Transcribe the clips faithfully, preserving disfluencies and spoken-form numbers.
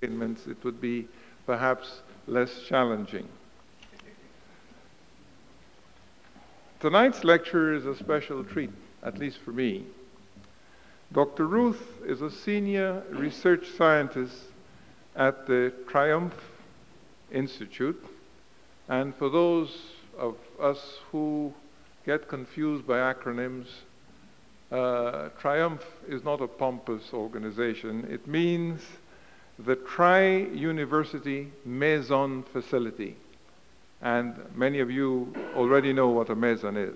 containments, it would be perhaps less challenging. Tonight's lecture is a special treat, at least for me. Doctor Ruth is a senior research scientist at the Triumph Institute, and for those of us who get confused by acronyms, uh, Triumph is not a pompous organization. It means the Tri-University Maison Facility. And many of you already know what a Maison is.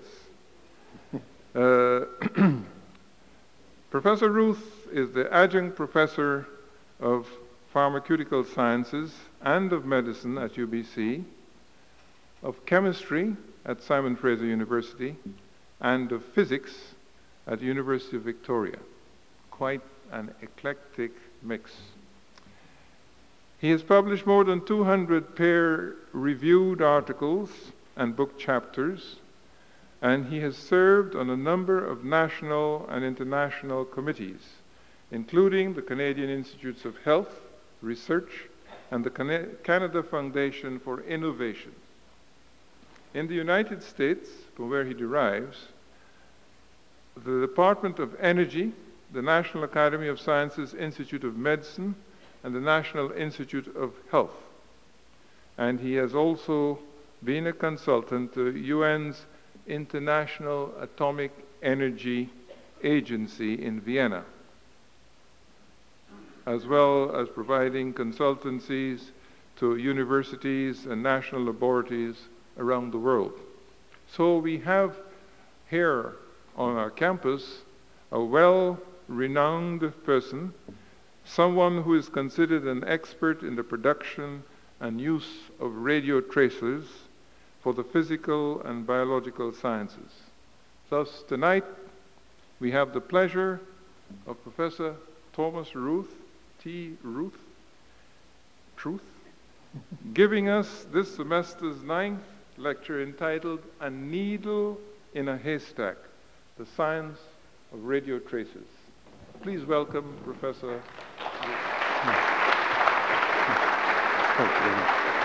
Uh, Professor Ruth is the adjunct professor of pharmaceutical sciences and of medicine at U B C, of chemistry at Simon Fraser University, and of physics at the University of Victoria. Quite an eclectic mix. He has published more than two hundred peer-reviewed articles and book chapters, and he has served on a number of national and international committees, including the Canadian Institutes of Health, Research, and the Can- Canada Foundation for Innovation. In the United States, from where he derives, the Department of Energy, the National Academy of Sciences Institute of Medicine, and the National Institute of Health. And he has also been a consultant to U N's International Atomic Energy Agency in Vienna, as well as providing consultancies to universities and national laboratories around the world. So we have here on our campus a well-renowned person, someone who is considered an expert in the production and use of radio tracers for the physical and biological sciences. Thus, tonight, we have the pleasure of Professor Thomas Ruth, T. Ruth, Truth, giving us this semester's ninth lecture entitled A Needle in a Haystack, the Science of Radio Tracers. Please welcome Professor Ruth. Thank you.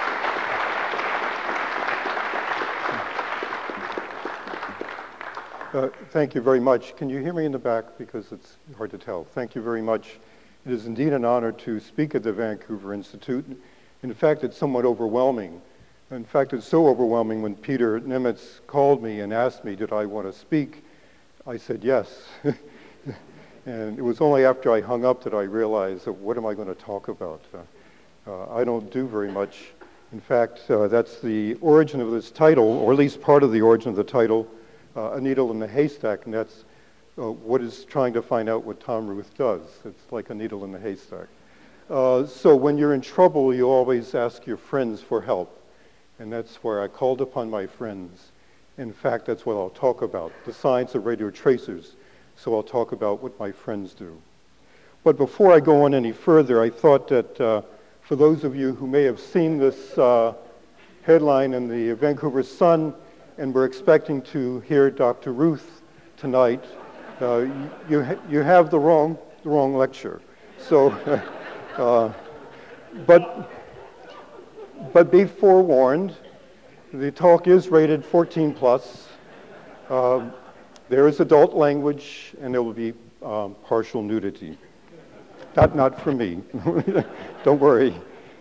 Uh, thank you very much. Can you hear me in the back? Because it's hard to tell. Thank you very much. It is indeed an honor to speak at the Vancouver Institute. In fact, it's somewhat overwhelming. In fact, it's so overwhelming when Peter Nimitz called me and asked me, did I want to speak? I said yes. And it was only after I hung up that I realized, uh, what am I going to talk about? Uh, uh, I don't do very much. In fact, uh, that's the origin of this title, or at least part of the origin of the title, uh, A Needle in the Haystack, and that's uh, what is trying to find out what Tom Ruth does. It's like a needle in the haystack. Uh, so when you're in trouble, you always ask your friends for help. And that's where I called upon my friends. In fact, that's what I'll talk about, the science of radio tracers. So I'll talk about what my friends do. But before I go on any further, I thought that uh, for those of you who may have seen this uh, headline in the Vancouver Sun and were expecting to hear Doctor Ruth tonight, uh, you, ha- you have the wrong, the wrong lecture. So, uh, but... But be forewarned, the talk is rated fourteen plus. Uh, there is adult language, and there will be um, partial nudity. Not, not for me. Don't worry.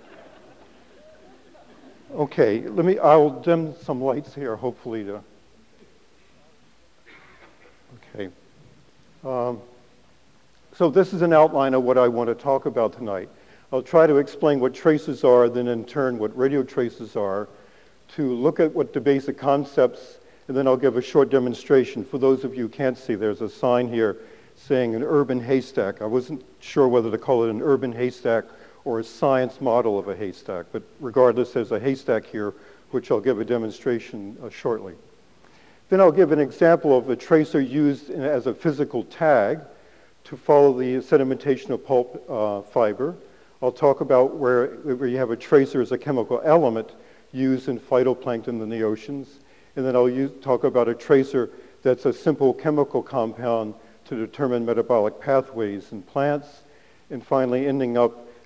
Okay, let me. I'll dim some lights here, hopefully to. Okay. Um, so this is an outline of what I want to talk about tonight. I'll try to explain what traces are, then in turn what radio traces are, to look at what the basic concepts, and then I'll give a short demonstration. For those of you who can't see, there's a sign here saying an urban haystack. I wasn't sure whether to call it an urban haystack or a science model of a haystack, but regardless, there's a haystack here, which I'll give a demonstration uh, shortly. Then I'll give an example of a tracer used in, as a physical tag to follow the sedimentation of pulp uh, fiber. I'll talk about where, where you have a tracer as a chemical element used in phytoplankton in the oceans. And then I'll use, talk about a tracer that's a simple chemical compound to determine metabolic pathways in plants. And finally, ending up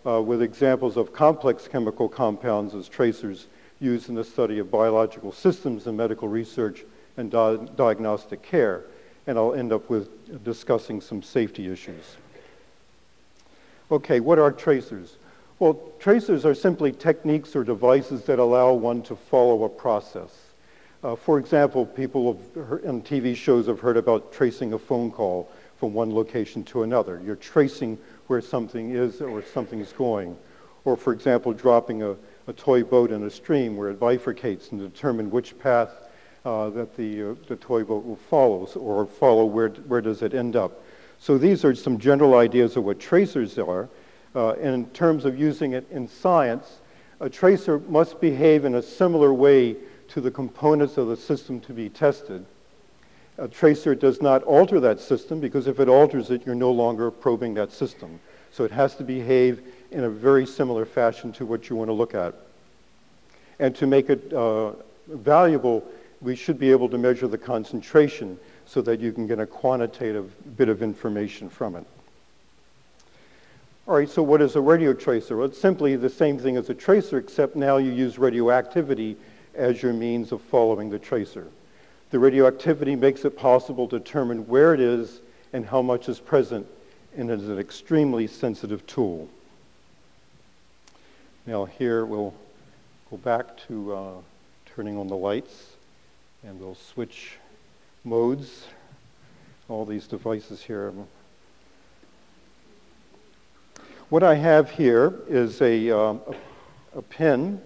uh, with examples of complex chemical compounds as tracers used in the study of biological systems in medical research and di- diagnostic care. And I'll end up with discussing some safety issues. Okay, what are tracers? Well, tracers are simply techniques or devices that allow one to follow a process. Uh, for example, people have heard, in T V shows have heard about tracing a phone call from one location to another. You're tracing where something is or something's going. Or, for example, dropping a, a toy boat in a stream where it bifurcates and determine which path uh, that the, uh, the toy boat will follow, or follow where, where does it end up. So these are some general ideas of what tracers are. Uh, and in terms of using it in science, a tracer must behave in a similar way to the components of the system to be tested. A tracer does not alter that system, because if it alters it, you're no longer probing that system. So it has to behave in a very similar fashion to what you want to look at. And to make it uh, valuable, we should be able to measure the concentration so that you can get a quantitative bit of information from it. All right, so what is a radio tracer? Well, it's simply the same thing as a tracer, except now you use radioactivity as your means of following the tracer. The radioactivity makes it possible to determine where it is and how much is present, and it is an extremely sensitive tool. Now here we'll go back to uh, turning on the lights, and we'll switch modes. All these devices here. What I have here is a, um, a, a pen,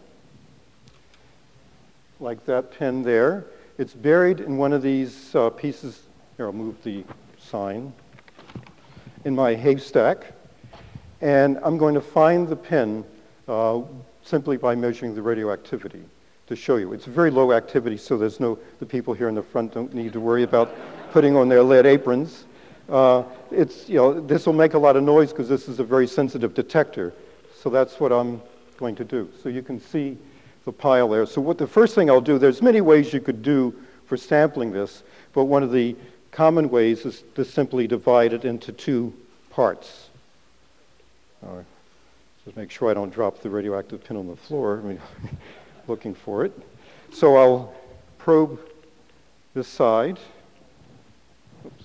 like that pen there. It's buried in one of these uh, pieces. Here, I'll move the sign. In my haystack. And I'm going to find the pen uh, simply by measuring the radioactivity to show you. It's very low activity, so there's no, the people here in the front don't need to worry about putting on their lead aprons. Uh, it's, you know, this will make a lot of noise because this is a very sensitive detector. So that's what I'm going to do. So you can see the pile there. So what the first thing I'll do, there's many ways you could do for sampling this, but one of the common ways is to simply divide it into two parts. Uh, just make sure I don't drop the radioactive pin on the floor. I mean, looking for it. So I'll probe this side. Oops.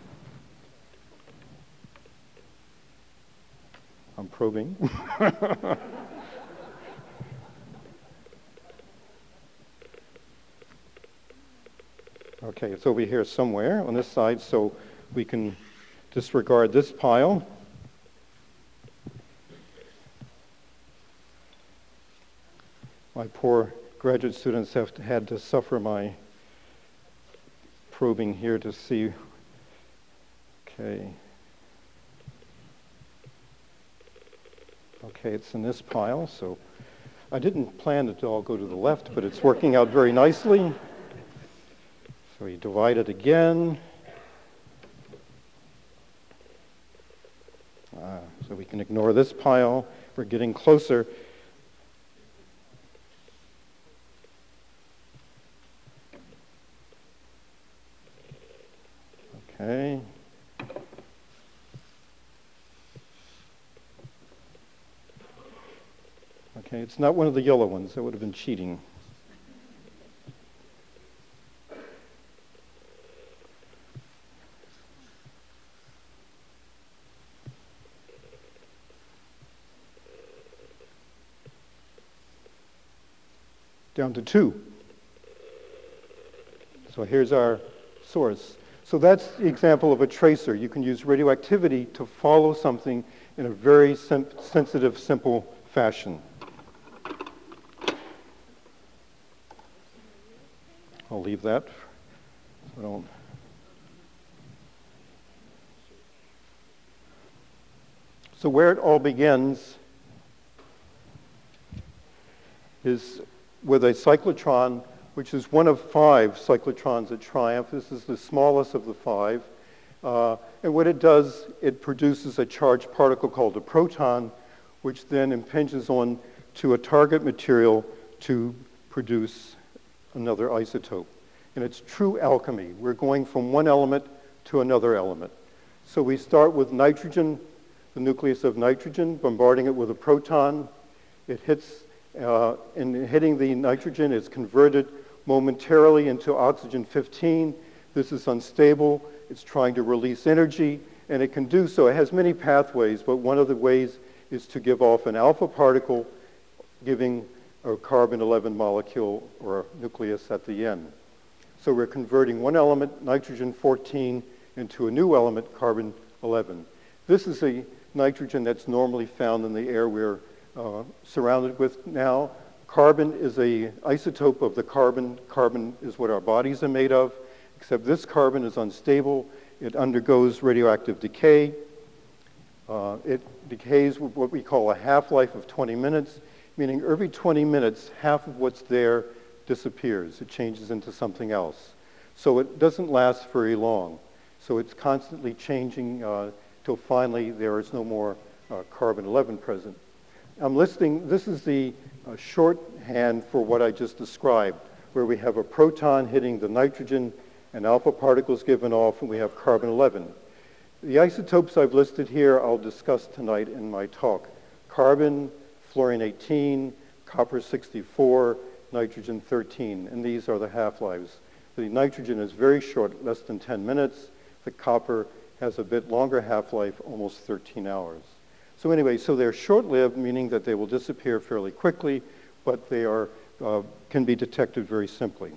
I'm probing. Okay, it's over here somewhere on this side, so we can disregard this pile. My poor graduate students have had to suffer my probing here to see. Okay. Okay, it's in this pile, so I didn't plan it to all go to the left, but it's working out very nicely. So you divide it again. Uh, so we can ignore this pile. We're getting closer. Okay. Okay, it's not one of the yellow ones. That would have been cheating. Down to two. So here's our source. So that's the example of a tracer. You can use radioactivity to follow something in a very sim- sensitive, simple fashion. I'll leave that. So I don't. So where it all begins is with a cyclotron, which is one of five cyclotrons at Triumph. This is the smallest of the five. Uh, and what it does, it produces a charged particle called a proton, which then impinges on to a target material to produce another isotope. And it's true alchemy. We're going from one element to another element. So we start with nitrogen. the nucleus of nitrogen, bombarding it with a proton. It hits, uh, in hitting the nitrogen, it's converted momentarily into oxygen fifteen. This is unstable. It's trying to release energy, and it can do so. It has many pathways, but one of the ways is to give off an alpha particle, giving a carbon eleven molecule or nucleus at the end. So we're converting one element, nitrogen fourteen, into a new element, carbon eleven. This is a nitrogen that's normally found in the air we're uh, surrounded with now. Carbon is a isotope of the carbon. Carbon is what our bodies are made of, except this carbon is unstable. It undergoes radioactive decay. Uh, it decays with what we call a half-life of twenty minutes, meaning every twenty minutes, half of what's there disappears. It changes into something else. So it doesn't last very long. So it's constantly changing uh, till finally there is no more uh, carbon eleven present. I'm listing, this is the uh, shorthand for what I just described, where we have a proton hitting the nitrogen and alpha particles given off, and we have carbon eleven. The isotopes I've listed here I'll discuss tonight in my talk. Carbon, fluorine eighteen, copper sixty-four, nitrogen thirteen, and these are the half-lives. The nitrogen is very short, less than ten minutes. The copper has a bit longer half-life, almost thirteen hours. So anyway, so they're short-lived, meaning that they will disappear fairly quickly, but they are uh, can be detected very simply.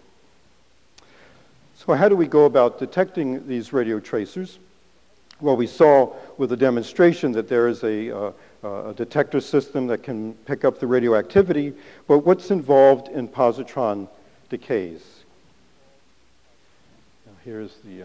So how do we go about detecting these radio tracers? Well, we saw with the demonstration that there is a, uh, a detector system that can pick up the radioactivity, but what's involved in positron decays? Now here's the uh,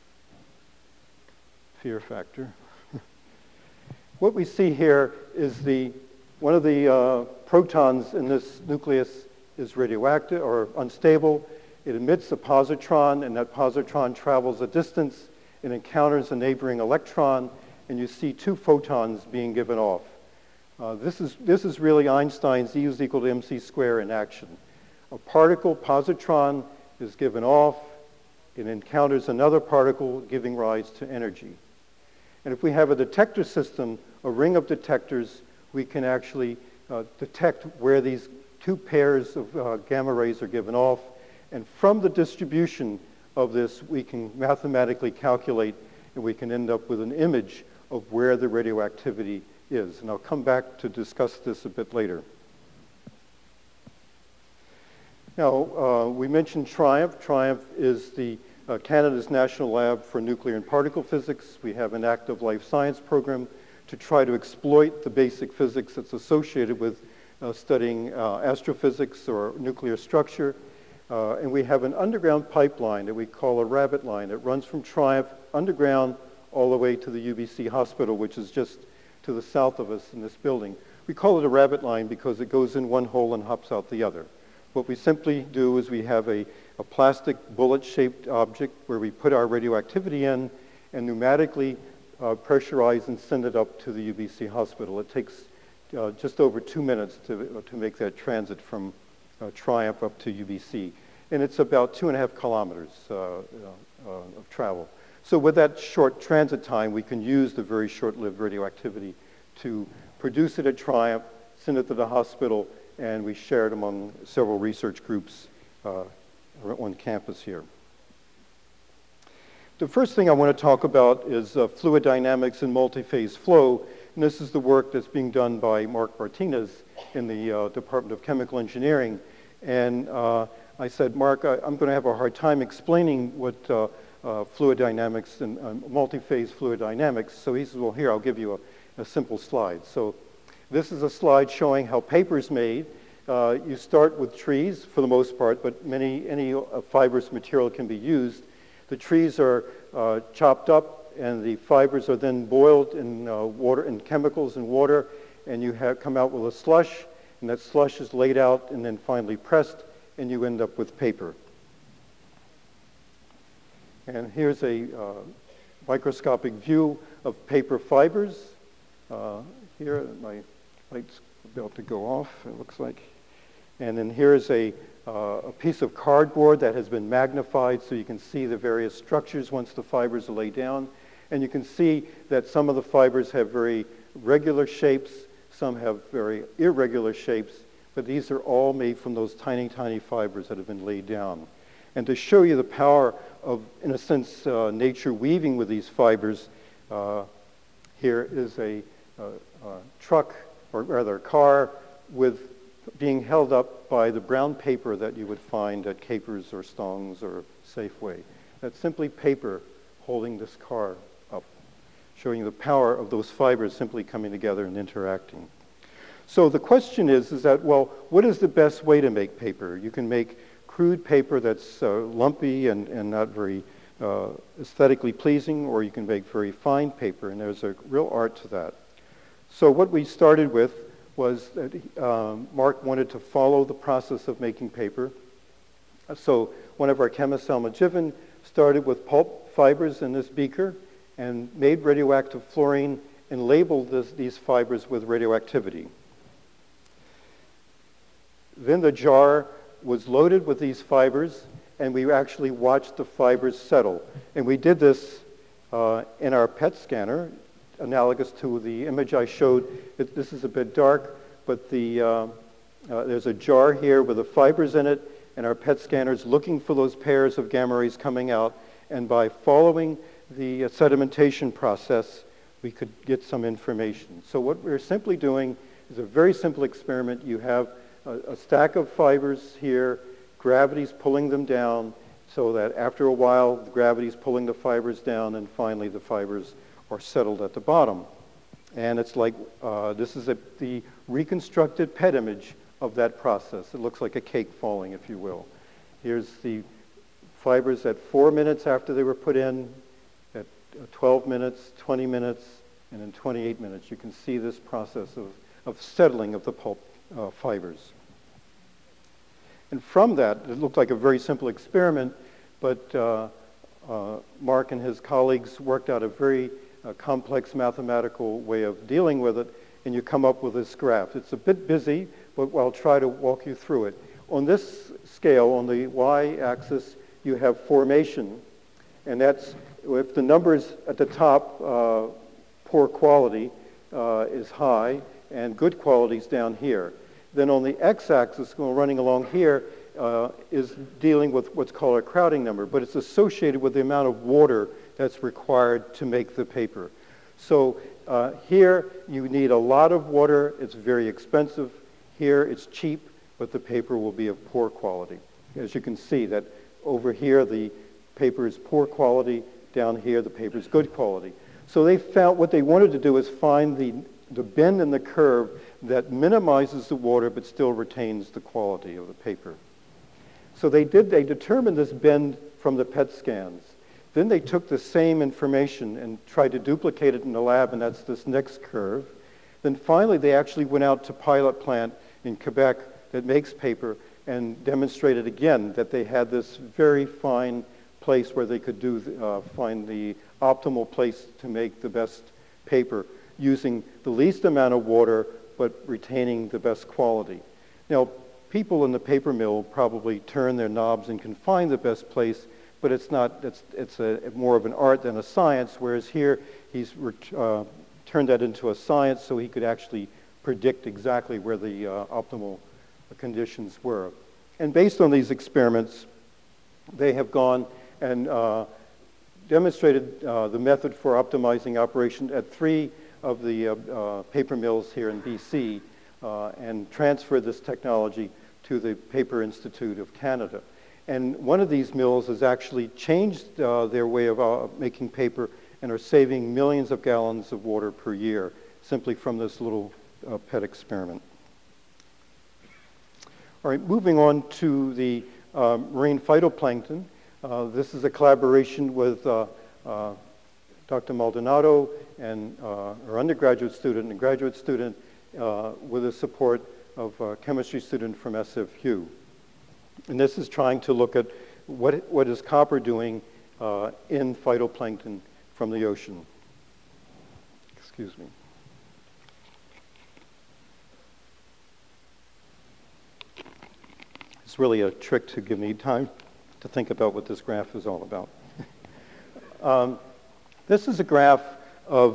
fear factor. What we see here is the one of the uh, protons in this nucleus is radioactive or unstable. It emits a positron, and that positron travels a distance. It encounters a neighboring electron, and you see two photons being given off. Uh, this is this is really Einstein's E is equal to mc squared in action. A particle, positron, is given off. It encounters another particle, giving rise to energy. And if we have a detector system, a ring of detectors, we can actually uh, detect where these two pairs of uh, gamma rays are given off. And from the distribution of this, we can mathematically calculate, and we can end up with an image of where the radioactivity is. And I'll come back to discuss this a bit later. Now, uh, we mentioned TRIUMPH. TRIUMPH is the uh, Canada's National Lab for Nuclear and Particle Physics. We have an active life science program to try to exploit the basic physics that's associated with uh, studying uh, astrophysics or nuclear structure. Uh, and we have an underground pipeline that we call a rabbit line. It runs from TRIUMPH underground all the way to the U B C hospital, which is just to the south of us in this building. We call it a rabbit line because it goes in one hole and hops out the other. What we simply do is we have a, a plastic bullet-shaped object where we put our radioactivity in and pneumatically uh, pressurize and send it up to the U B C hospital. It takes uh, just over two minutes to, uh, to make that transit from uh, TRIUMPH up to U B C. And it's about two and a half kilometers uh, uh, of travel. So with that short transit time, we can use the very short-lived radioactivity to produce it at TRIUMPH, send it to the hospital, and we share it among several research groups uh, on campus here. The first thing I want to talk about is uh, fluid dynamics and multi-phase flow, and this is the work that's being done by Mark Martinez in the uh, Department of Chemical Engineering. And uh, I said, Mark, I, I'm going to have a hard time explaining what uh, uh, fluid dynamics and uh, multi-phase fluid dynamics. So he says, well, here, I'll give you a, a simple slide. So this is a slide showing how paper is made. Uh, you start with trees for the most part, but many any uh, fibrous material can be used. The trees are uh, chopped up, and the fibers are then boiled in uh, water, in chemicals and water, and you have come out with a slush, and that slush is laid out and then finally pressed, and you end up with paper. And here's a uh, microscopic view of paper fibers. Uh, here, my light's about to go off, it looks like. And then here's a, uh, a piece of cardboard that has been magnified so you can see the various structures once the fibers are laid down. And you can see that some of the fibers have very regular shapes, some have very irregular shapes, but these are all made from those tiny, tiny fibers that have been laid down. And to show you the power of, in a sense, uh, nature weaving with these fibers, uh, here is a, a, a truck, or rather a car, with being held up by the brown paper that you would find at Capers or Stong's or Safeway. That's simply paper holding this car up, showing the power of those fibers simply coming together and interacting. So the question is, is that, well, what is the best way to make paper? You can make crude paper that's uh, lumpy and, and not very uh, aesthetically pleasing, or you can make very fine paper, and there's a real art to that. So what we started with was that um, Mark wanted to follow the process of making paper. So one of our chemists, Alma Jiven, started with pulp fibers in this beaker and made radioactive fluorine and labeled this, these fibers with radioactivity. Then the jar was loaded with these fibers, and we actually watched the fibers settle. And we did this uh, in our P E T scanner, analogous to the image I showed. It, this is a bit dark, but the, uh, uh, there's a jar here with the fibers in it, and our P E T scanner's looking for those pairs of gamma rays coming out, and by following the uh, sedimentation process, we could get some information. So what we're simply doing is a very simple experiment. You have a, a stack of fibers here, gravity's pulling them down, so that after a while, the gravity's pulling the fibers down, and finally the fibers are settled at the bottom. And it's like, uh, this is a, the reconstructed P E T image of that process. It looks like a cake falling, if you will. Here's the fibers at four minutes after they were put in, at twelve minutes, twenty minutes, and in twenty-eight minutes. You can see this process of, of settling of the pulp uh, fibers. And from that, it looked like a very simple experiment, but uh, uh, Mark and his colleagues worked out a very uh, complex mathematical way of dealing with it, and you come up with this graph. It's a bit busy, but I'll try to walk you through it. On this scale, on the y-axis, you have formation, and that's, if the numbers at the top, uh, poor quality, uh, is high, and good quality is down here. Then on the x-axis, going running along here, uh, is dealing with what's called a crowding number, but it's associated with the amount of water that's required to make the paper. So uh, here, you need a lot of water. It's very expensive. Here, it's cheap, but the paper will be of poor quality. As you can see, that over here, the paper is poor quality. Down here, the paper is good quality. So they found what they wanted to do is find the, the bend in the curve that minimizes the water but still retains the quality of the paper. So they did, they determined this bend from the P E T scans. Then they took the same information and tried to duplicate it in the lab, and that's this next curve. Then finally, they actually went out to pilot plant in Quebec that makes paper and demonstrated again that they had this very fine place where they could do uh, find the optimal place to make the best paper using the least amount of water but retaining the best quality. Now, people in the paper mill probably turn their knobs and can find the best place, but it's not, it's, it's a, more of an art than a science, whereas here he's uh, turned that into a science so he could actually predict exactly where the uh, optimal conditions were. And based on these experiments, they have gone and uh, demonstrated uh, the method for optimizing operation at three of the uh, uh, paper mills here in B C uh, and transferred this technology to the Paper Institute of Canada. And one of these mills has actually changed uh, their way of uh, making paper and are saving millions of gallons of water per year simply from this little uh, P E T experiment. All right, moving on to the uh, marine phytoplankton. Uh, this is a collaboration with uh, uh, Doctor Maldonado and uh, our undergraduate student and graduate student uh, with the support of a chemistry student from S F U. And this is trying to look at what, what is copper doing uh, in phytoplankton from the ocean. Excuse me. It's really a trick to give me time to think about what this graph is all about. um, this is a graph of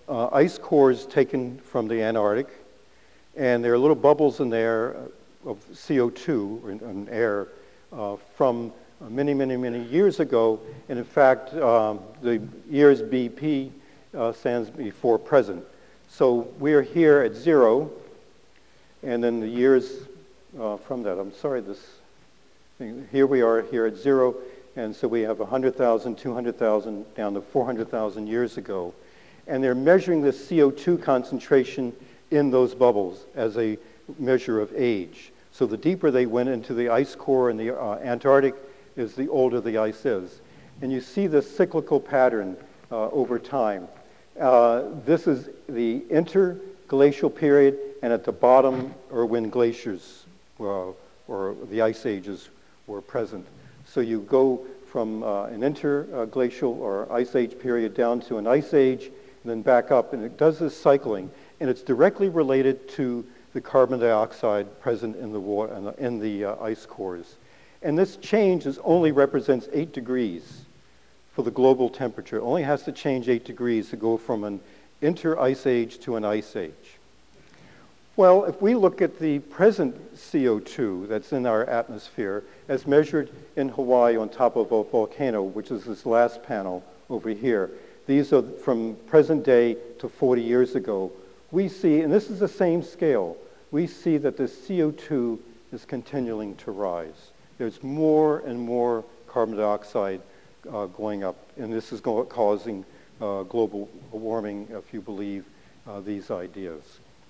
uh, ice cores taken from the Antarctic, and there are little bubbles in there of C O two, and, and air, uh, from many, many, many years ago. And in fact, um, the years B P uh, stands before present. So we're here at zero, and then the years uh, from that, I'm sorry, this thing, here we are here at zero, and so we have one hundred thousand, two hundred thousand, down to four hundred thousand years ago. And they're measuring the C O two concentration in those bubbles as a measure of age. So the deeper they went into the ice core in the uh, Antarctic is the older the ice is. And you see this cyclical pattern uh, over time. Uh, this is the interglacial period, and at the bottom are when glaciers uh, or the ice ages were present. So you go from uh, an interglacial or ice age period down to an ice age, and then back up, and it does this cycling, and it's directly related to the carbon dioxide present in the water in the, in the uh, ice cores. And this change is only represents eight degrees for the global temperature. It only has to change eight degrees to go from an inter-ice age to an ice age. Well, if we look at the present C O two that's in our atmosphere as measured in Hawaii on top of a volcano, which is this last panel over here, these are from present day to forty years ago. We see, and this is the same scale, we see that the C O two is continuing to rise. There's more and more carbon dioxide uh, going up, and this is go- causing uh, global warming, if you believe uh, these ideas.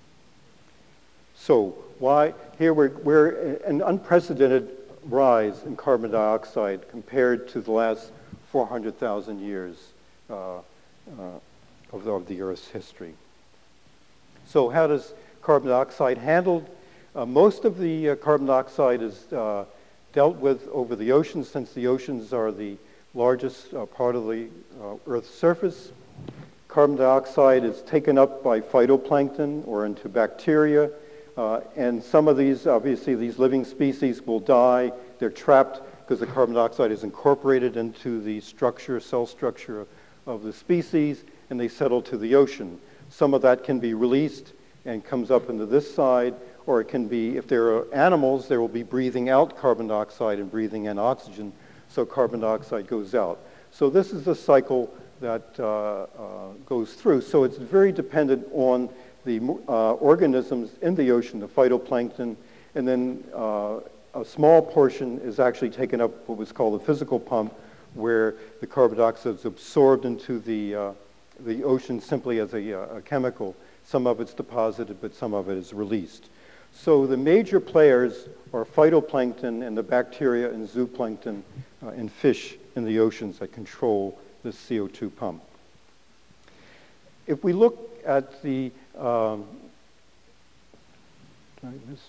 So why, here we're, we're an unprecedented rise in carbon dioxide compared to the last four hundred thousand years uh, uh, of, the, of the Earth's history. So how does carbon dioxide handled? Uh, most of the uh, carbon dioxide is uh, dealt with over the oceans, since the oceans are the largest uh, part of the uh, Earth's surface. Carbon dioxide is taken up by phytoplankton or into bacteria, uh, and some of these, obviously, these living species will die. They're trapped because the carbon dioxide is incorporated into the structure, cell structure of the species, and they settle to the ocean. Some of that can be released and comes up into this side, or it can be, if there are animals, they will be breathing out carbon dioxide and breathing in oxygen, so carbon dioxide goes out. So this is the cycle that uh, uh, goes through. So it's very dependent on the uh, organisms in the ocean, the phytoplankton, and then uh, a small portion is actually taken up what was called the physical pump, where the carbon dioxide is absorbed into the uh, the ocean simply as a, uh, a chemical. Some of it's deposited, but some of it is released. So the major players are phytoplankton and the bacteria and zooplankton uh, and fish in the oceans that control the C O two pump. If we look at the, um, did I miss?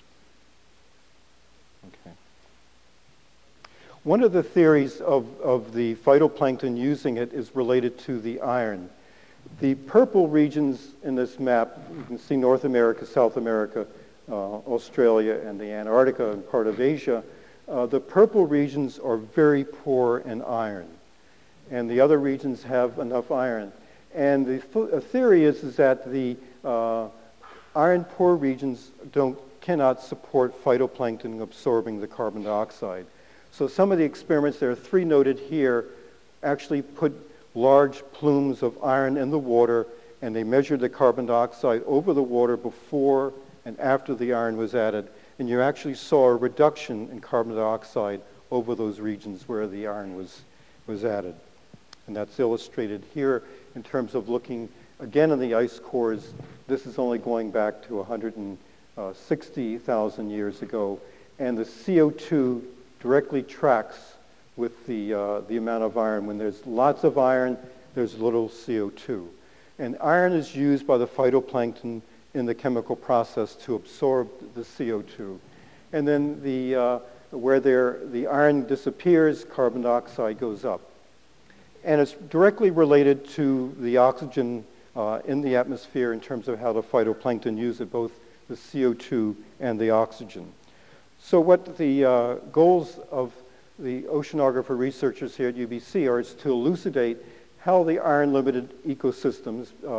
Okay. One of the theories of, of the phytoplankton using it is related to the iron. The purple regions in this map, you can see North America, South America, uh, Australia, and the Antarctica and part of Asia. Uh, the purple regions are very poor in iron, and the other regions have enough iron. And the th- theory is, is that the uh, iron-poor regions don't cannot support phytoplankton absorbing the carbon dioxide. So some of the experiments, there are three noted here, actually put large plumes of iron in the water, and they measured the carbon dioxide over the water before and after the iron was added, and you actually saw a reduction in carbon dioxide over those regions where the iron was, was added. And that's illustrated here in terms of looking, again, in the ice cores. This is only going back to one hundred sixty thousand years ago, and the C O two directly tracks with the, uh, the amount of iron. When there's lots of iron, there's little C O two. And iron is used by the phytoplankton in the chemical process to absorb the C O two. And then the, uh, where there, the iron disappears, carbon dioxide goes up. And it's directly related to the oxygen uh, in the atmosphere in terms of how the phytoplankton use it, both the C O two and the oxygen. So what the uh, goals of the oceanographer researchers here at U B C are is to elucidate how the iron-limited ecosystems uh,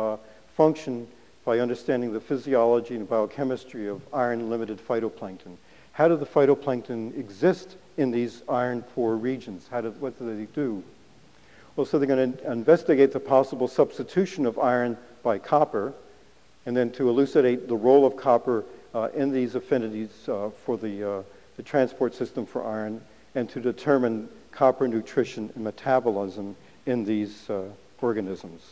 function by understanding the physiology and biochemistry of iron-limited phytoplankton. How do the phytoplankton exist in these iron-poor regions? How do, what do they do? Well, so they're going to investigate the possible substitution of iron by copper, and then to elucidate the role of copper uh, in these affinities uh, for the, uh, the transport system for iron, and to determine copper nutrition and metabolism in these uh, organisms.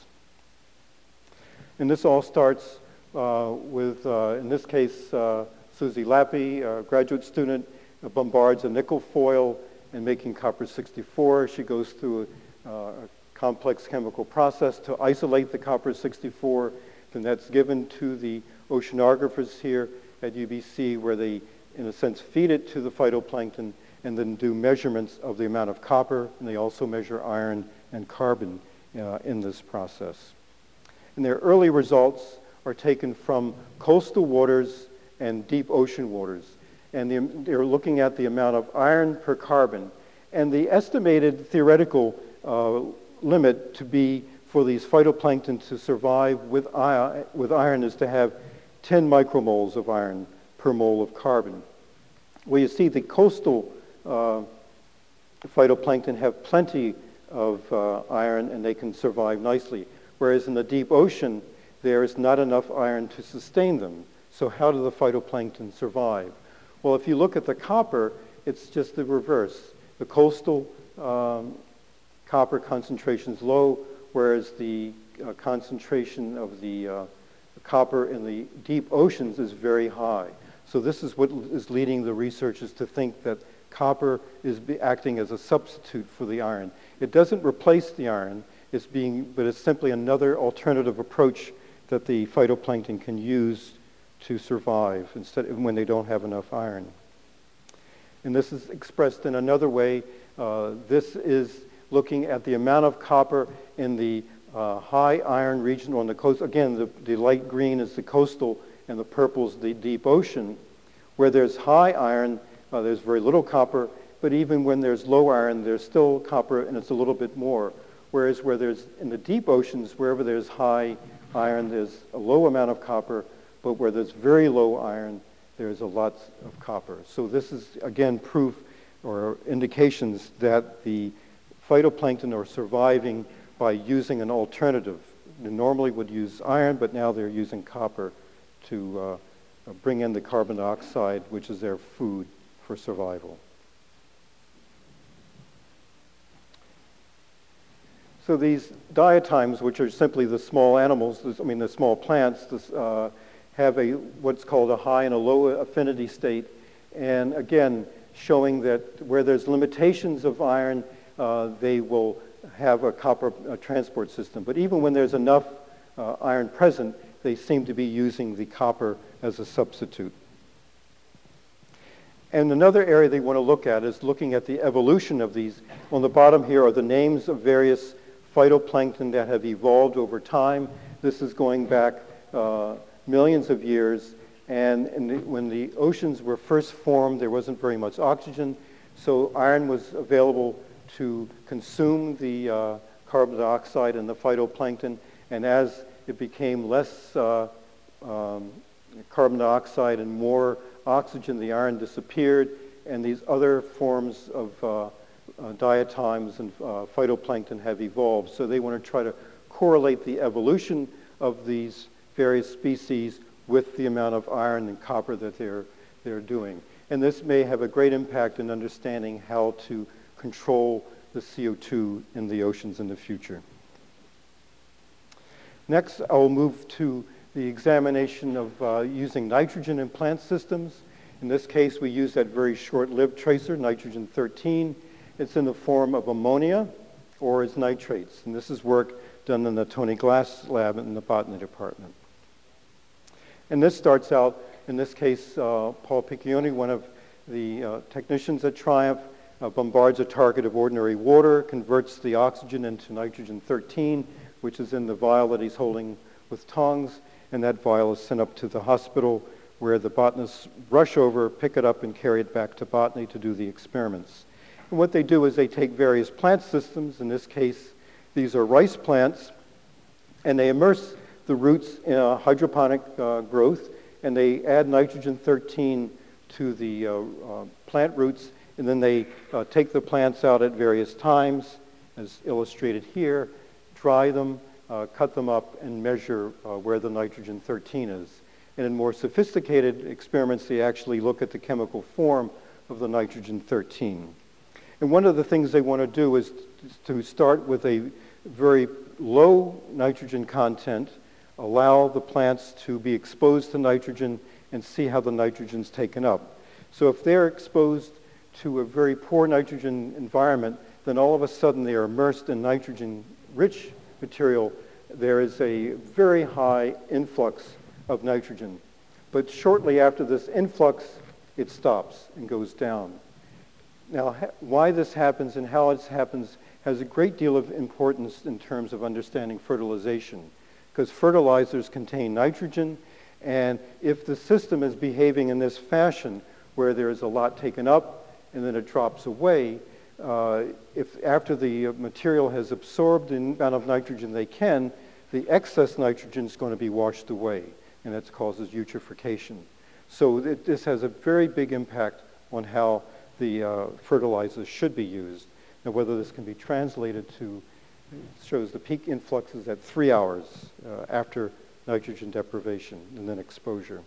And this all starts uh, with, uh, in this case, uh, Susie Lappy, a graduate student, uh, bombards a nickel foil in making copper sixty-four. She goes through a, uh, a complex chemical process to isolate the copper sixty-four, and that's given to the oceanographers here at U B C, where they, in a sense, feed it to the phytoplankton and then do measurements of the amount of copper, and they also measure iron and carbon uh, in this process. And their early results are taken from coastal waters and deep ocean waters. And the, they're looking at the amount of iron per carbon. And the estimated theoretical uh, limit to be for these phytoplankton to survive with, iron, with iron is to have ten micromoles of iron per mole of carbon. Well, you see the coastal uh, phytoplankton have plenty of uh, iron and they can survive nicely. Whereas in the deep ocean, there is not enough iron to sustain them. So how do the phytoplankton survive? Well, if you look at the copper, it's just the reverse. The coastal um, copper concentration is low, whereas the uh, concentration of the uh, copper in the deep oceans is very high. So this is what is leading the researchers to think that copper is be acting as a substitute for the iron. It doesn't replace the iron, it's being, but it's simply another alternative approach that the phytoplankton can use to survive instead of when they don't have enough iron. And this is expressed in another way. Uh, this is looking at the amount of copper in the uh, high iron region on the coast. Again, the, the light green is the coastal and the purple is the deep ocean. Where there's high iron, uh, there's very little copper, but even when there's low iron, there's still copper and it's a little bit more. Whereas where there's, in the deep oceans, wherever there's high iron, there's a low amount of copper, but where there's very low iron, there's a lot of copper. So this is, again, proof or indications that the phytoplankton are surviving by using an alternative. They normally would use iron, but now they're using copper to uh, bring in the carbon dioxide, which is their food for survival. So these diatoms, which are simply the small animals, I mean the small plants, this, uh, have a what's called a high and a low affinity state. And again, showing that where there's limitations of iron, uh, they will have a copper uh, transport system. But even when there's enough uh, iron present, they seem to be using the copper as a substitute. And another area they want to look at is looking at the evolution of these. On the bottom here are the names of various phytoplankton that have evolved over time. This is going back uh, millions of years. And in the, when the oceans were first formed, there wasn't very much oxygen. So iron was available to consume the uh, carbon dioxide in the phytoplankton. And as it became less uh, um, carbon dioxide and more oxygen, the iron disappeared, and these other forms of uh, uh, diatoms and uh, phytoplankton have evolved. So they want to try to correlate the evolution of these various species with the amount of iron and copper that they're, they're doing. And this may have a great impact in understanding how to control the C O two in the oceans in the future. Next, I will move to the examination of uh, using nitrogen in plant systems. In this case, we use that very short-lived tracer, nitrogen thirteen. It's in the form of ammonia or as nitrates. And this is work done in the Tony Glass lab in the botany department. And this starts out, in this case, uh, Paul Piccioni, one of the uh, technicians at Triumph, uh, bombards a target of ordinary water, converts the oxygen into nitrogen thirteen, which is in the vial that he's holding with tongs, and that vial is sent up to the hospital where the botanists rush over, pick it up, and carry it back to botany to do the experiments. And what they do is they take various plant systems, in this case, these are rice plants, and they immerse the roots in uh, hydroponic uh, growth, and they add nitrogen thirteen to the uh, uh, plant roots, and then they uh, take the plants out at various times, as illustrated here, dry them, uh, cut them up, and measure uh, where the nitrogen thirteen is. And in more sophisticated experiments, they actually look at the chemical form of the nitrogen thirteen. And one of the things they want to do is to start with a very low nitrogen content, allow the plants to be exposed to nitrogen, and see how the nitrogen's taken up. So if they're exposed to a very poor nitrogen environment, then all of a sudden they are immersed in nitrogen-rich material. There is a very high influx of nitrogen. But shortly after this influx, it stops and goes down. Now, ha- why this happens and how it happens has a great deal of importance in terms of understanding fertilization, because fertilizers contain nitrogen, and if the system is behaving in this fashion, where there's a lot taken up and then it drops away, uh, if after the material has absorbed the amount of nitrogen they can, the excess nitrogen is going to be washed away, and that causes eutrophication. So it, this has a very big impact on how the uh, fertilizers should be used. Now, whether this can be translated to, it shows the peak influxes at three hours uh, after nitrogen deprivation and then exposure.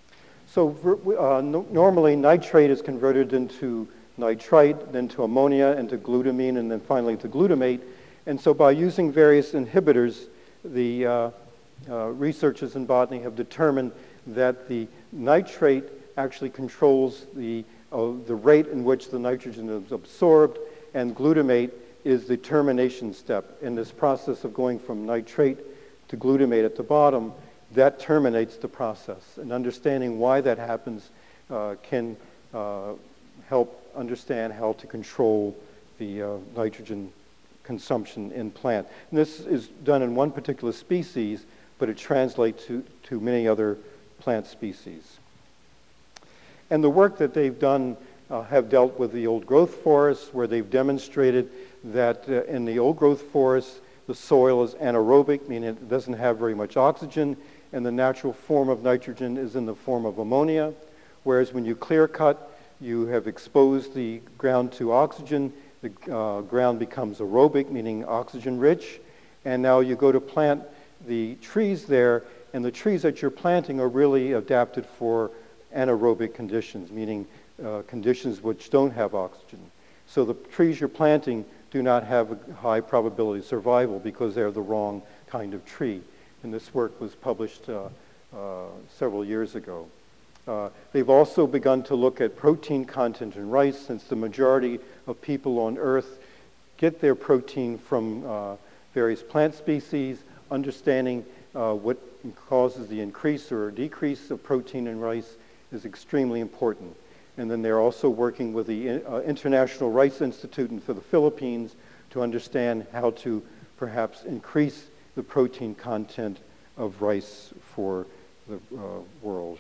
So uh, no, normally nitrate is converted into nitrite, then to ammonia, and to glutamine, and then finally to glutamate. And so by using various inhibitors, the uh, uh, researchers in botany have determined that the nitrate actually controls the, uh, the rate in which the nitrogen is absorbed, and glutamate is the termination step. In this process of going from nitrate to glutamate at the bottom, that terminates the process. And understanding why that happens uh, can uh, help understand how to control the uh, nitrogen consumption in plant. And this is done in one particular species, but it translates to, to many other plant species. And the work that they've done uh, have dealt with the old growth forests, where they've demonstrated that uh, in the old growth forests, the soil is anaerobic, meaning it doesn't have very much oxygen, and the natural form of nitrogen is in the form of ammonia, whereas when you clear cut, you have exposed the ground to oxygen, the uh, ground becomes aerobic, meaning oxygen rich, and now you go to plant the trees there, and the trees that you're planting are really adapted for anaerobic conditions, meaning uh, conditions which don't have oxygen. So the trees you're planting do not have a high probability of survival because they're the wrong kind of tree. And this work was published uh, uh, several years ago. Uh, they've also begun to look at protein content in rice, since the majority of people on Earth get their protein from uh, various plant species. Understanding uh, what causes the increase or decrease of protein in rice is extremely important. And then they're also working with the uh, International Rice Institute for the Philippines to understand how to perhaps increase the protein content of rice for the uh, world.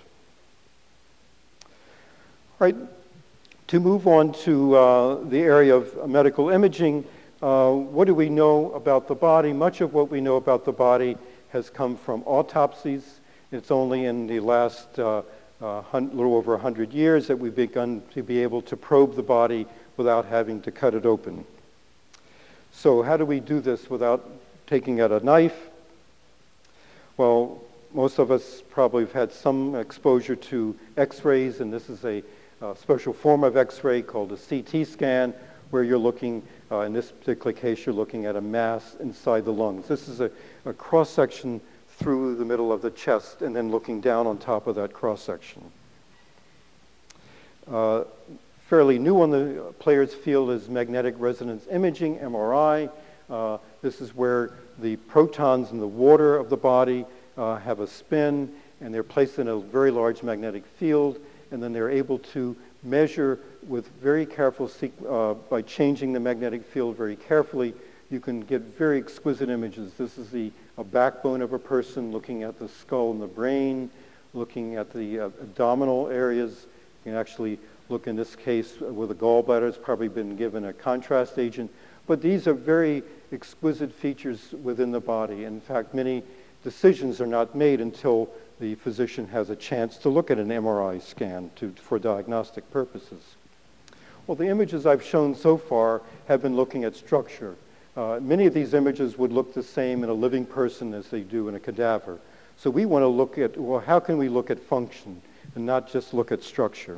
All right, to move on to uh, the area of medical imaging, uh, what do we know about the body? Much of what we know about the body has come from autopsies. It's only in the last uh, uh, hun- little over one hundred years that we've begun to be able to probe the body without having to cut it open. So how do we do this without taking out a knife? Well, most of us probably have had some exposure to x-rays, and this is a uh, special form of x-ray called a C T scan, where you're looking, uh, in this particular case, you're looking at a mass inside the lungs. This is a, a cross-section through the middle of the chest and then looking down on top of that cross-section. Uh, fairly new on the players field is magnetic resonance imaging, M R I. Uh, this is where the protons in the water of the body uh, have a spin, and they're placed in a very large magnetic field, and then they're able to measure with very careful, uh, by changing the magnetic field very carefully, you can get very exquisite images. This is the a backbone of a person, looking at the skull and the brain, looking at the uh, abdominal areas. You can actually look, in this case, where the gallbladder has probably been given a contrast agent. But these are very exquisite features within the body. In fact, many decisions are not made until the physician has a chance to look at an M R I scan to, for diagnostic purposes. Well, the images I've shown so far have been looking at structure. Uh, many of these images would look the same in a living person as they do in a cadaver. So we want to look at, well, how can we look at function and not just look at structure?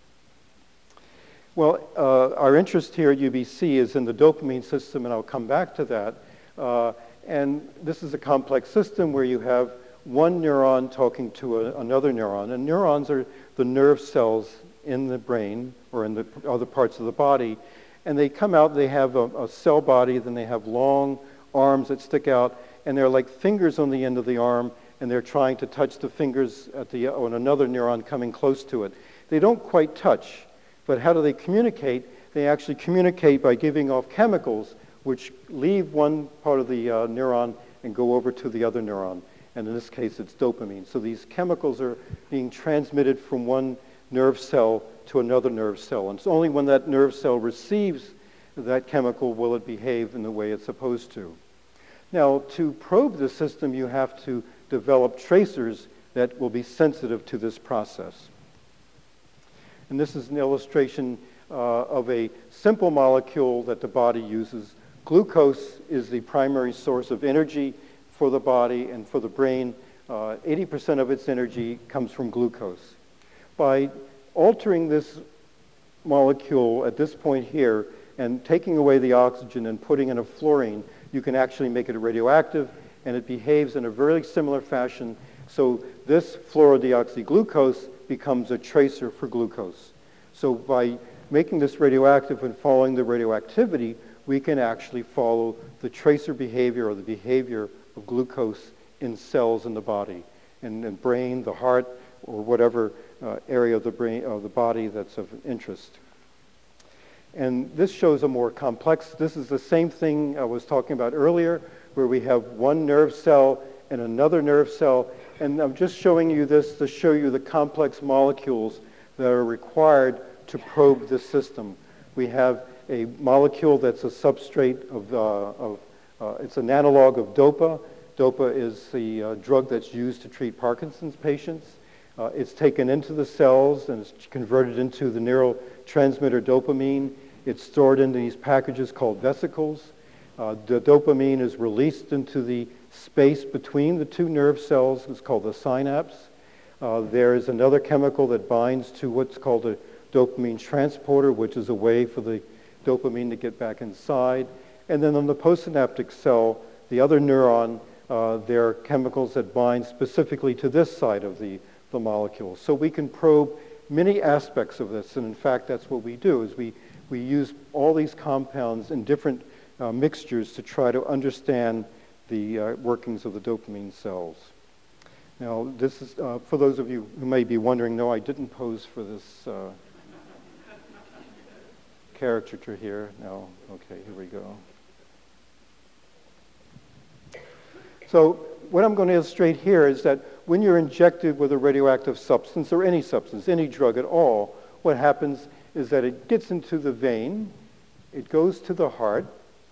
Well, uh, our interest here at U B C is in the dopamine system, and I'll come back to that. Uh, and this is a complex system where you have one neuron talking to a, another neuron. And neurons are the nerve cells in the brain or in the other parts of the body. And they come out, they have a, a cell body, then they have long arms that stick out, and they're like fingers on the end of the arm, and they're trying to touch the fingers at the, on another neuron coming close to it. They don't quite touch, but how do they communicate? They actually communicate by giving off chemicals which leave one part of the uh, neuron and go over to the other neuron. And in this case, it's dopamine. So these chemicals are being transmitted from one nerve cell to another nerve cell. And it's only when that nerve cell receives that chemical will it behave in the way it's supposed to. Now, to probe the system, you have to develop tracers that will be sensitive to this process. And this is an illustration uh, of a simple molecule that the body uses. Glucose is the primary source of energy for the body and for the brain. Uh, eighty percent of its energy comes from glucose. By altering this molecule at this point here and taking away the oxygen and putting in a fluorine, you can actually make it radioactive, and it behaves in a very similar fashion. So this fluorodeoxyglucose becomes a tracer for glucose. So by making this radioactive and following the radioactivity, we can actually follow the tracer behavior or the behavior of glucose in cells in the body, in the brain, the heart, or whatever uh, area of the brain of the body that's of interest. And this shows a more complex, this is the same thing I was talking about earlier, where we have one nerve cell and another nerve cell. And I'm just showing you this to show you the complex molecules that are required to probe this system. We have a molecule that's a substrate of, uh, of uh, it's an analog of DOPA. DOPA is the uh, drug that's used to treat Parkinson's patients. Uh, it's taken into the cells and it's converted into the neurotransmitter dopamine. It's stored in these packages called vesicles. Uh, the dopamine is released into the space between the two nerve cells. It's called the synapse. Uh, there is another chemical that binds to what's called a dopamine transporter, which is a way for the dopamine to get back inside. And then on the postsynaptic cell, the other neuron, uh, there are chemicals that bind specifically to this side of the, the molecule. So we can probe many aspects of this, and in fact, that's what we do, is we, we use all these compounds in different uh, mixtures to try to understand the uh, workings of the dopamine cells. Now, this is, uh, for those of you who may be wondering, no, I didn't pose for this uh, caricature here. No, okay, here we go. So what I'm going to illustrate here is that when you're injected with a radioactive substance, or any substance, any drug at all, what happens is that it gets into the vein, it goes to the heart,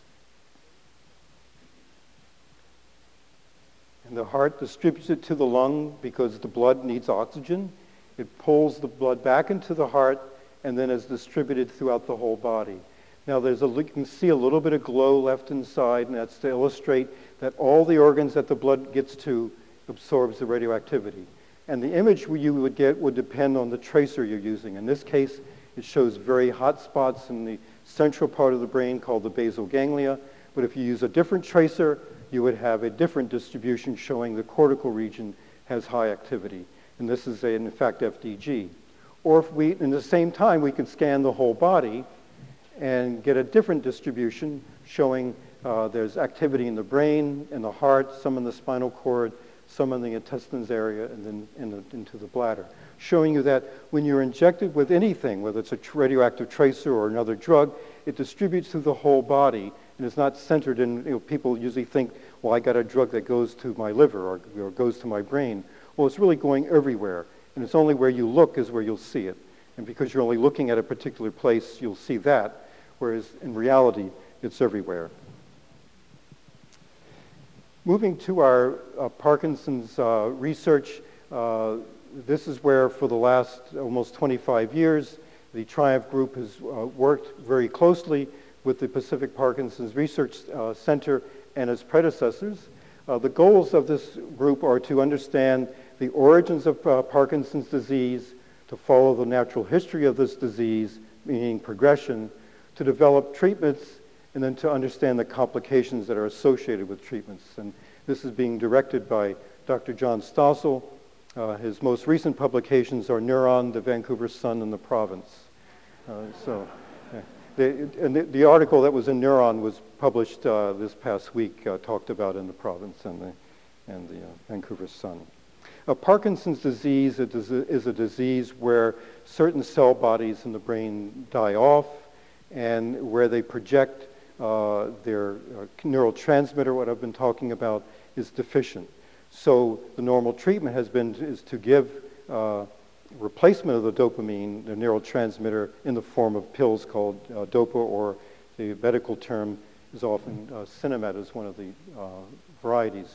and the heart distributes it to the lung because the blood needs oxygen. It pulls the blood back into the heart and then is distributed throughout the whole body. Now there's a, you can see a little bit of glow left inside, and that's to illustrate that all the organs that the blood gets to absorbs the radioactivity. And the image you would get would depend on the tracer you're using. In this case, it shows very hot spots in the central part of the brain called the basal ganglia. But if you use a different tracer, you would have a different distribution showing the cortical region has high activity. And this is, a, in fact, F D G. Or if we, in the same time, we can scan the whole body and get a different distribution showing uh, there's activity in the brain, in the heart, some in the spinal cord, some in the intestines area, and then in the, into the bladder. Showing you that when you're injected with anything, whether it's a radioactive tracer or another drug, it distributes through the whole body, and it's not centered in, you know, people usually think, well, I got a drug that goes to my liver or, or goes to my brain. Well, it's really going everywhere, and it's only where you look is where you'll see it. And because you're only looking at a particular place, you'll see that, whereas in reality, it's everywhere. Moving to our uh, Parkinson's uh, research, uh, this is where for the last almost twenty-five years, the TRIUMPH group has uh, worked very closely with the Pacific Parkinson's Research uh, Center and its predecessors. Uh, the goals of this group are to understand the origins of uh, Parkinson's disease, to follow the natural history of this disease, meaning progression, to develop treatments, and then to understand the complications that are associated with treatments. And this is being directed by Doctor John Stossel. Uh, his most recent publications are Neuron, the Vancouver Sun, and the Province. Uh, so, uh, the, and the, the article that was in Neuron was published uh, this past week, uh, talked about in the Province and the, and the uh, Vancouver Sun. Uh, Parkinson's disease is a disease where certain cell bodies in the brain die off and where they project uh, their uh, neurotransmitter, what I've been talking about, is deficient. So the normal treatment has been is to give uh, replacement of the dopamine, the neurotransmitter, in the form of pills called uh, dopa, or the medical term is often uh, Sinemet is one of the uh, varieties.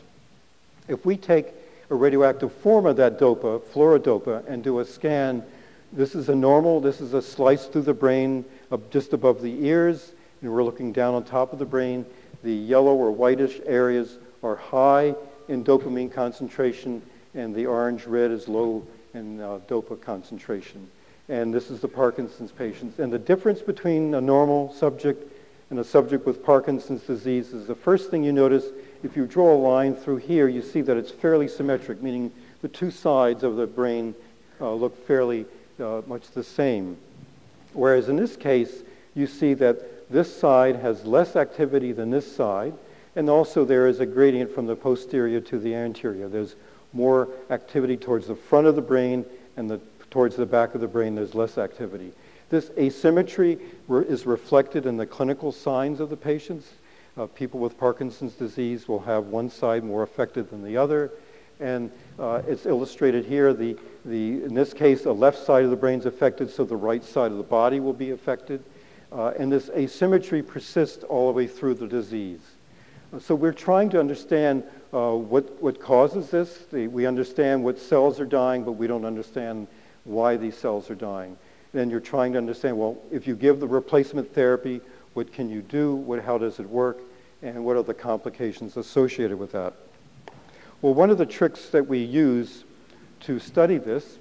If we take a radioactive form of that dopa, fluorodopa, and do a scan, this is a normal, this is a slice through the brain of just above the ears, and we're looking down on top of the brain. The yellow or whitish areas are high in dopamine concentration, and the orange-red is low in uh, dopa concentration. And this is the Parkinson's patients. And the difference between a normal subject and a subject with Parkinson's disease is the first thing you notice. If you draw a line through here, you see that it's fairly symmetric, meaning the two sides of the brain uh, look fairly uh, much the same. Whereas in this case, you see that this side has less activity than this side, and also there is a gradient from the posterior to the anterior. There's more activity towards the front of the brain, and the, towards the back of the brain there's less activity. This asymmetry re- is reflected in the clinical signs of the patients. Uh, people with Parkinson's disease will have one side more affected than the other, and uh, it's illustrated here. The, the, in this case, the left side of the brain is affected, so the right side of the body will be affected. Uh, and this asymmetry persists all the way through the disease. So we're trying to understand uh, what, what causes this. The, we understand what cells are dying, but we don't understand why these cells are dying. Then you're trying to understand, well, if you give the replacement therapy, what can you do? What, how does it work? And what are the complications associated with that? Well, one of the tricks that we use to study this,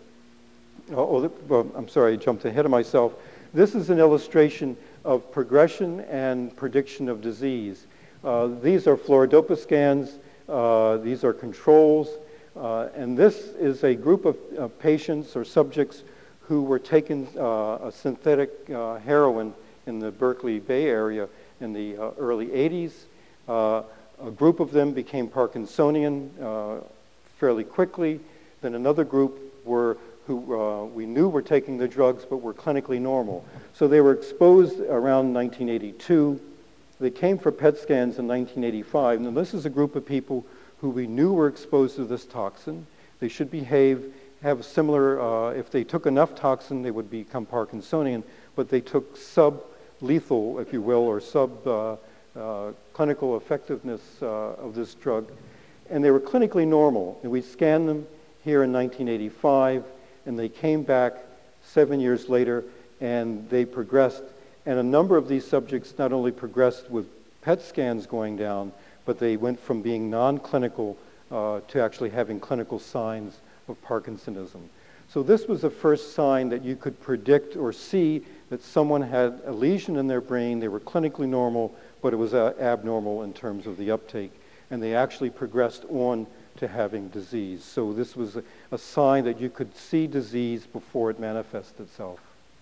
oh, well, I'm sorry, I jumped ahead of myself. This is an illustration of progression and prediction of disease. Uh, these are fluorodopa scans. Uh, these are controls. Uh, and this is a group of uh, patients or subjects who were taking uh, a synthetic uh, heroin in the Berkeley Bay Area in the uh, early eighties. Uh, a group of them became Parkinsonian uh, fairly quickly. Then another group were who uh, we knew were taking the drugs but were clinically normal. So they were exposed around nineteen eighty-two. They came for P E T scans in nineteen eighty-five. Now this is a group of people who we knew were exposed to this toxin. They should behave, have similar, uh, if they took enough toxin, they would become Parkinsonian, but they took sub-lethal, if you will, or sub-clinical uh, uh, effectiveness uh, of this drug. And they were clinically normal. And we scanned them here in nineteen eighty-five, and they came back seven years later, and they progressed. And a number of these subjects not only progressed with P E T scans going down, but they went from being non-clinical uh, to actually having clinical signs of Parkinsonism. So this was the first sign that you could predict or see that someone had a lesion in their brain. They were clinically normal, but it was uh, abnormal in terms of the uptake. And they actually progressed on to having disease. So this was a, a sign that you could see disease before it manifests itself.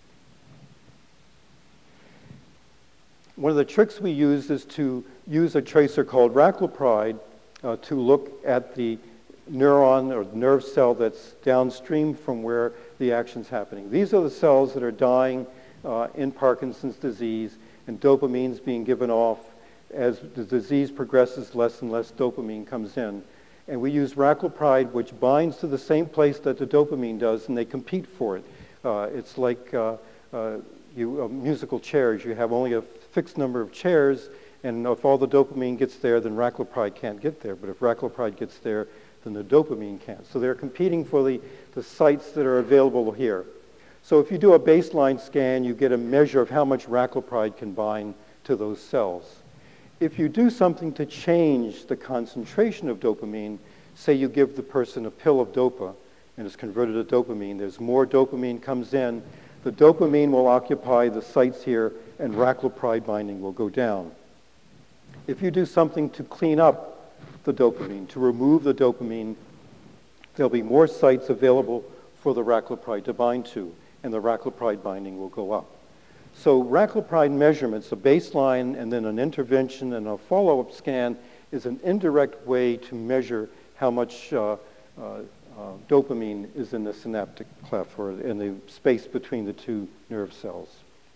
One of the tricks we use is to use a tracer called raclopride uh, to look at the neuron or the nerve cell that's downstream from where the action's happening. These are the cells that are dying uh, in Parkinson's disease, and dopamine's being given off. As the disease progresses, less and less dopamine comes in. And we use raclopride, which binds to the same place that the dopamine does, and they compete for it. Uh, it's like uh, uh, you, uh, musical chairs. You have only a fixed number of chairs, And if all the dopamine gets there, then raclopride can't get there. But if raclopride gets there, then the dopamine can't. So they're competing for the, the sites that are available here. So if you do a baseline scan, you get a measure of how much raclopride can bind to those cells. If you do something to change the concentration of dopamine, say you give the person a pill of dopa and it's converted to dopamine, there's more dopamine comes in, the dopamine will occupy the sites here and raclopride binding will go down. If you do something to clean up the dopamine, to remove the dopamine, there'll be more sites available for the raclopride to bind to, and the raclopride binding will go up. So raclopride measurements, a baseline and then an intervention and a follow-up scan, is an indirect way to measure how much uh, uh, uh, dopamine is in the synaptic cleft, or in the space between the two nerve cells.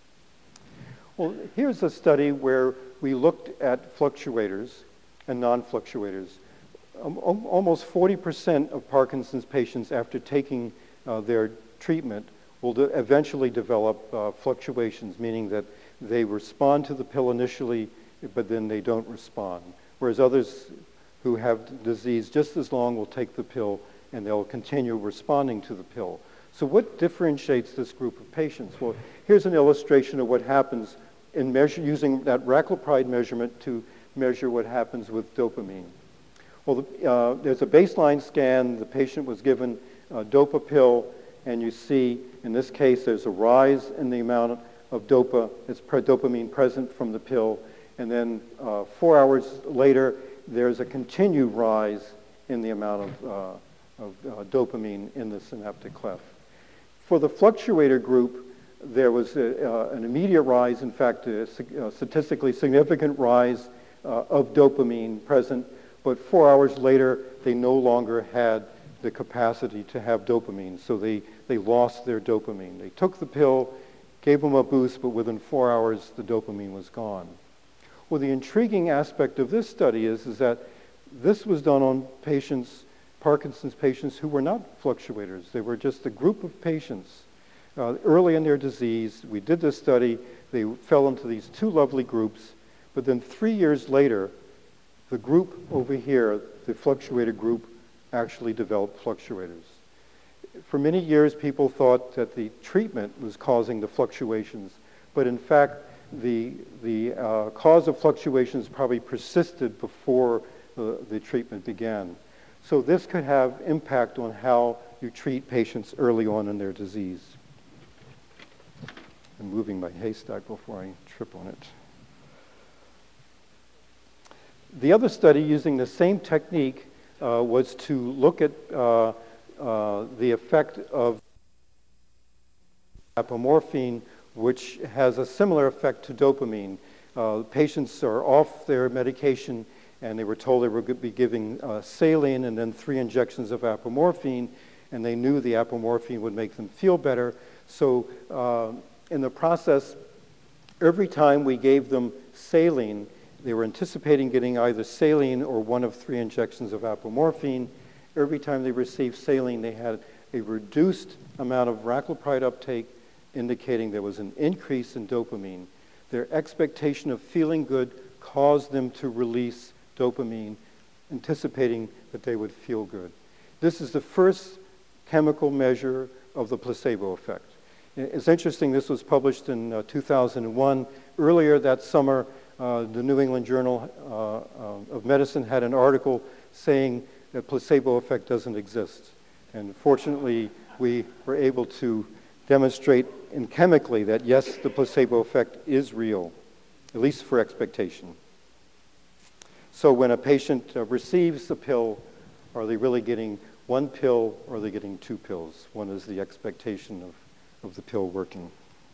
Well, here's a study where we looked at fluctuators and non-fluctuators. Um, almost forty percent of Parkinson's patients, after taking uh, their treatment, will de- eventually develop uh, fluctuations, meaning that they respond to the pill initially, but then they don't respond. Whereas others who have disease just as long will take the pill and they'll continue responding to the pill. So what differentiates this group of patients? Well, here's an illustration of what happens in measure, using that raclopride measurement to measure what happens with dopamine. Well, the, uh, there's a baseline scan. The patient was given a dopa pill, and you see, in this case, there's a rise in the amount of dopa, it's pre- dopamine present from the pill, and then uh, four hours later, there's a continued rise in the amount of, uh, of uh, dopamine in the synaptic cleft. For the fluctuator group, there was a, uh, an immediate rise, in fact, a, a statistically significant rise uh, of dopamine present, but four hours later, they no longer had the capacity to have dopamine, so they, they lost their dopamine. They took the pill, gave them a boost, but within four hours, the dopamine was gone. Well, the intriguing aspect of this study is, is that this was done on patients, Parkinson's patients, who were not fluctuators. They were just a group of patients. Uh, early in their disease, we did this study. They fell into these two lovely groups, but then three years later, the group over here, the fluctuator group, actually developed fluctuators. For many years, people thought that the treatment was causing the fluctuations, but in fact, the, the uh, cause of fluctuations probably persisted before the, the treatment began. So this could have impact on how you treat patients early on in their disease. I'm moving my haystack before I trip on it. The other study using the same technique uh, was to look at uh, uh, the effect of apomorphine, which has a similar effect to dopamine. Uh, patients are off their medication, and they were told they were going to be giving uh, saline and then three injections of apomorphine, and they knew the apomorphine would make them feel better. So uh, in the process, every time we gave them saline, they were anticipating getting either saline or one of three injections of apomorphine. Every time they received saline, they had a reduced amount of raclopride uptake, indicating there was an increase in dopamine. Their expectation of feeling good caused them to release dopamine, anticipating that they would feel good. This is the first chemical measure of the placebo effect. It's interesting, this was published in uh, two thousand one. Earlier that summer, uh, the New England Journal uh, uh, of Medicine had an article saying that placebo effect doesn't exist. And fortunately, we were able to demonstrate in chemically that yes, the placebo effect is real, at least for expectation. So when a patient uh, receives a pill, are they really getting one pill or are they getting two pills? One is the expectation of, of the pill working.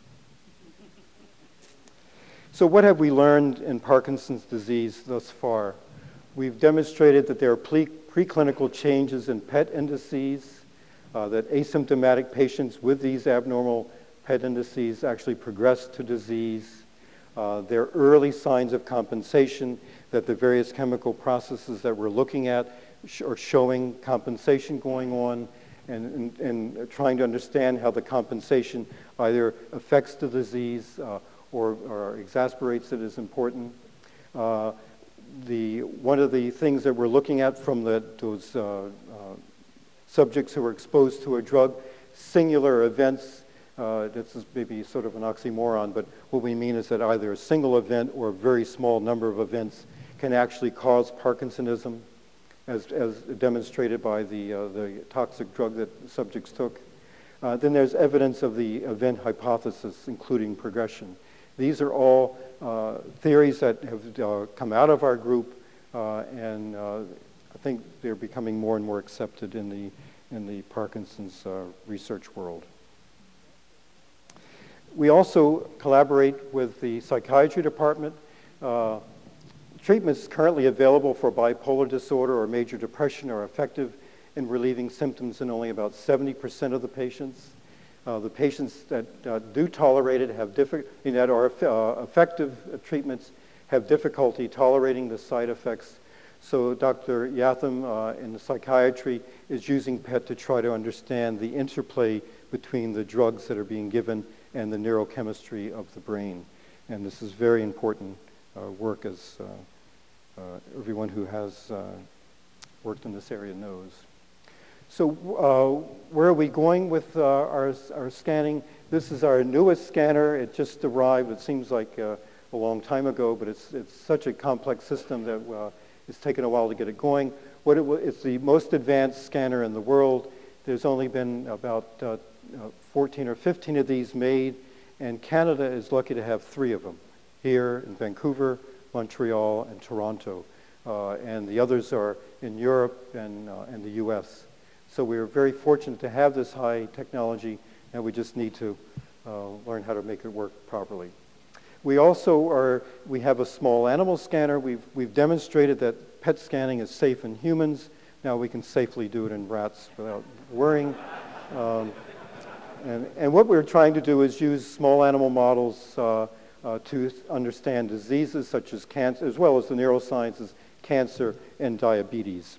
So what have we learned in Parkinson's disease thus far? We've demonstrated that there are pre- preclinical changes in P E T indices, uh, that asymptomatic patients with these abnormal P E T indices actually progress to disease. Uh, there are early signs of compensation, that the various chemical processes that we're looking at sh- are showing compensation going on, and, and, and trying to understand how the compensation either affects the disease uh, or, or exasperates it is important. Uh, the, one of the things that we're looking at from the, those uh, uh, subjects who were exposed to a drug, singular events, uh, this is maybe sort of an oxymoron, but what we mean is that either a single event or a very small number of events can actually cause Parkinsonism, as, as demonstrated by the, uh, the toxic drug that subjects took. Uh, then there's evidence of the event hypothesis, including progression. These are all uh, theories that have uh, come out of our group, uh, and uh, I think they're becoming more and more accepted in the, in the Parkinson's uh, research world. We also collaborate with the psychiatry department. Uh, treatments currently available for bipolar disorder or major depression are effective in relieving symptoms in only about seventy percent of the patients. Uh, the patients that uh, do tolerate it have diffi- that are uh, effective treatments have difficulty tolerating the side effects. So Doctor Yatham uh, in the psychiatry is using P E T to try to understand the interplay between the drugs that are being given and the neurochemistry of the brain. And this is very important uh, work, as uh, uh, everyone who has uh, worked in this area knows. So uh, where are we going with uh, our, our scanning? This is our newest scanner. It just arrived. It seems like uh, a long time ago, but it's, it's such a complex system that uh, it's taken a while to get it going. What it, it's the most advanced scanner in the world. There's only been about uh, Uh, fourteen or fifteen of these made, and Canada is lucky to have three of them, here in Vancouver, Montreal, and Toronto. Uh, and the others are in Europe and, uh, and the U S. So we're very fortunate to have this high technology, and we just need to uh, learn how to make it work properly. We also are, we have a small animal scanner. We've, we've demonstrated that P E T scanning is safe in humans. Now we can safely do it in rats without worrying. Um, And, and what we're trying to do is use small animal models uh, uh, to understand diseases such as cancer, as well as the neurosciences, cancer, and diabetes.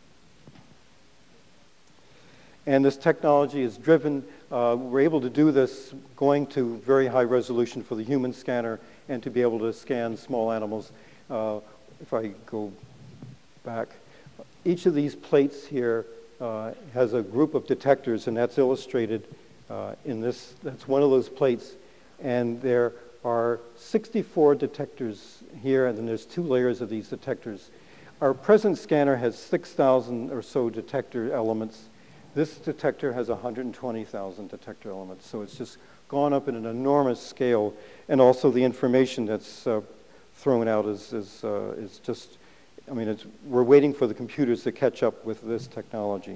And this technology is driven, uh, we're able to do this going to very high resolution for the human scanner and to be able to scan small animals. Uh, if I go back, each of these plates here uh, has a group of detectors, and that's illustrated Uh, in this. That's one of those plates, and there are sixty-four detectors here, and then there's two layers of these detectors. Our present scanner has six thousand or so detector elements. This detector has one hundred twenty thousand detector elements, so it's just gone up in an enormous scale, and also the information that's uh, thrown out is, is, uh, is just, I mean, it's, we're waiting for the computers to catch up with this technology.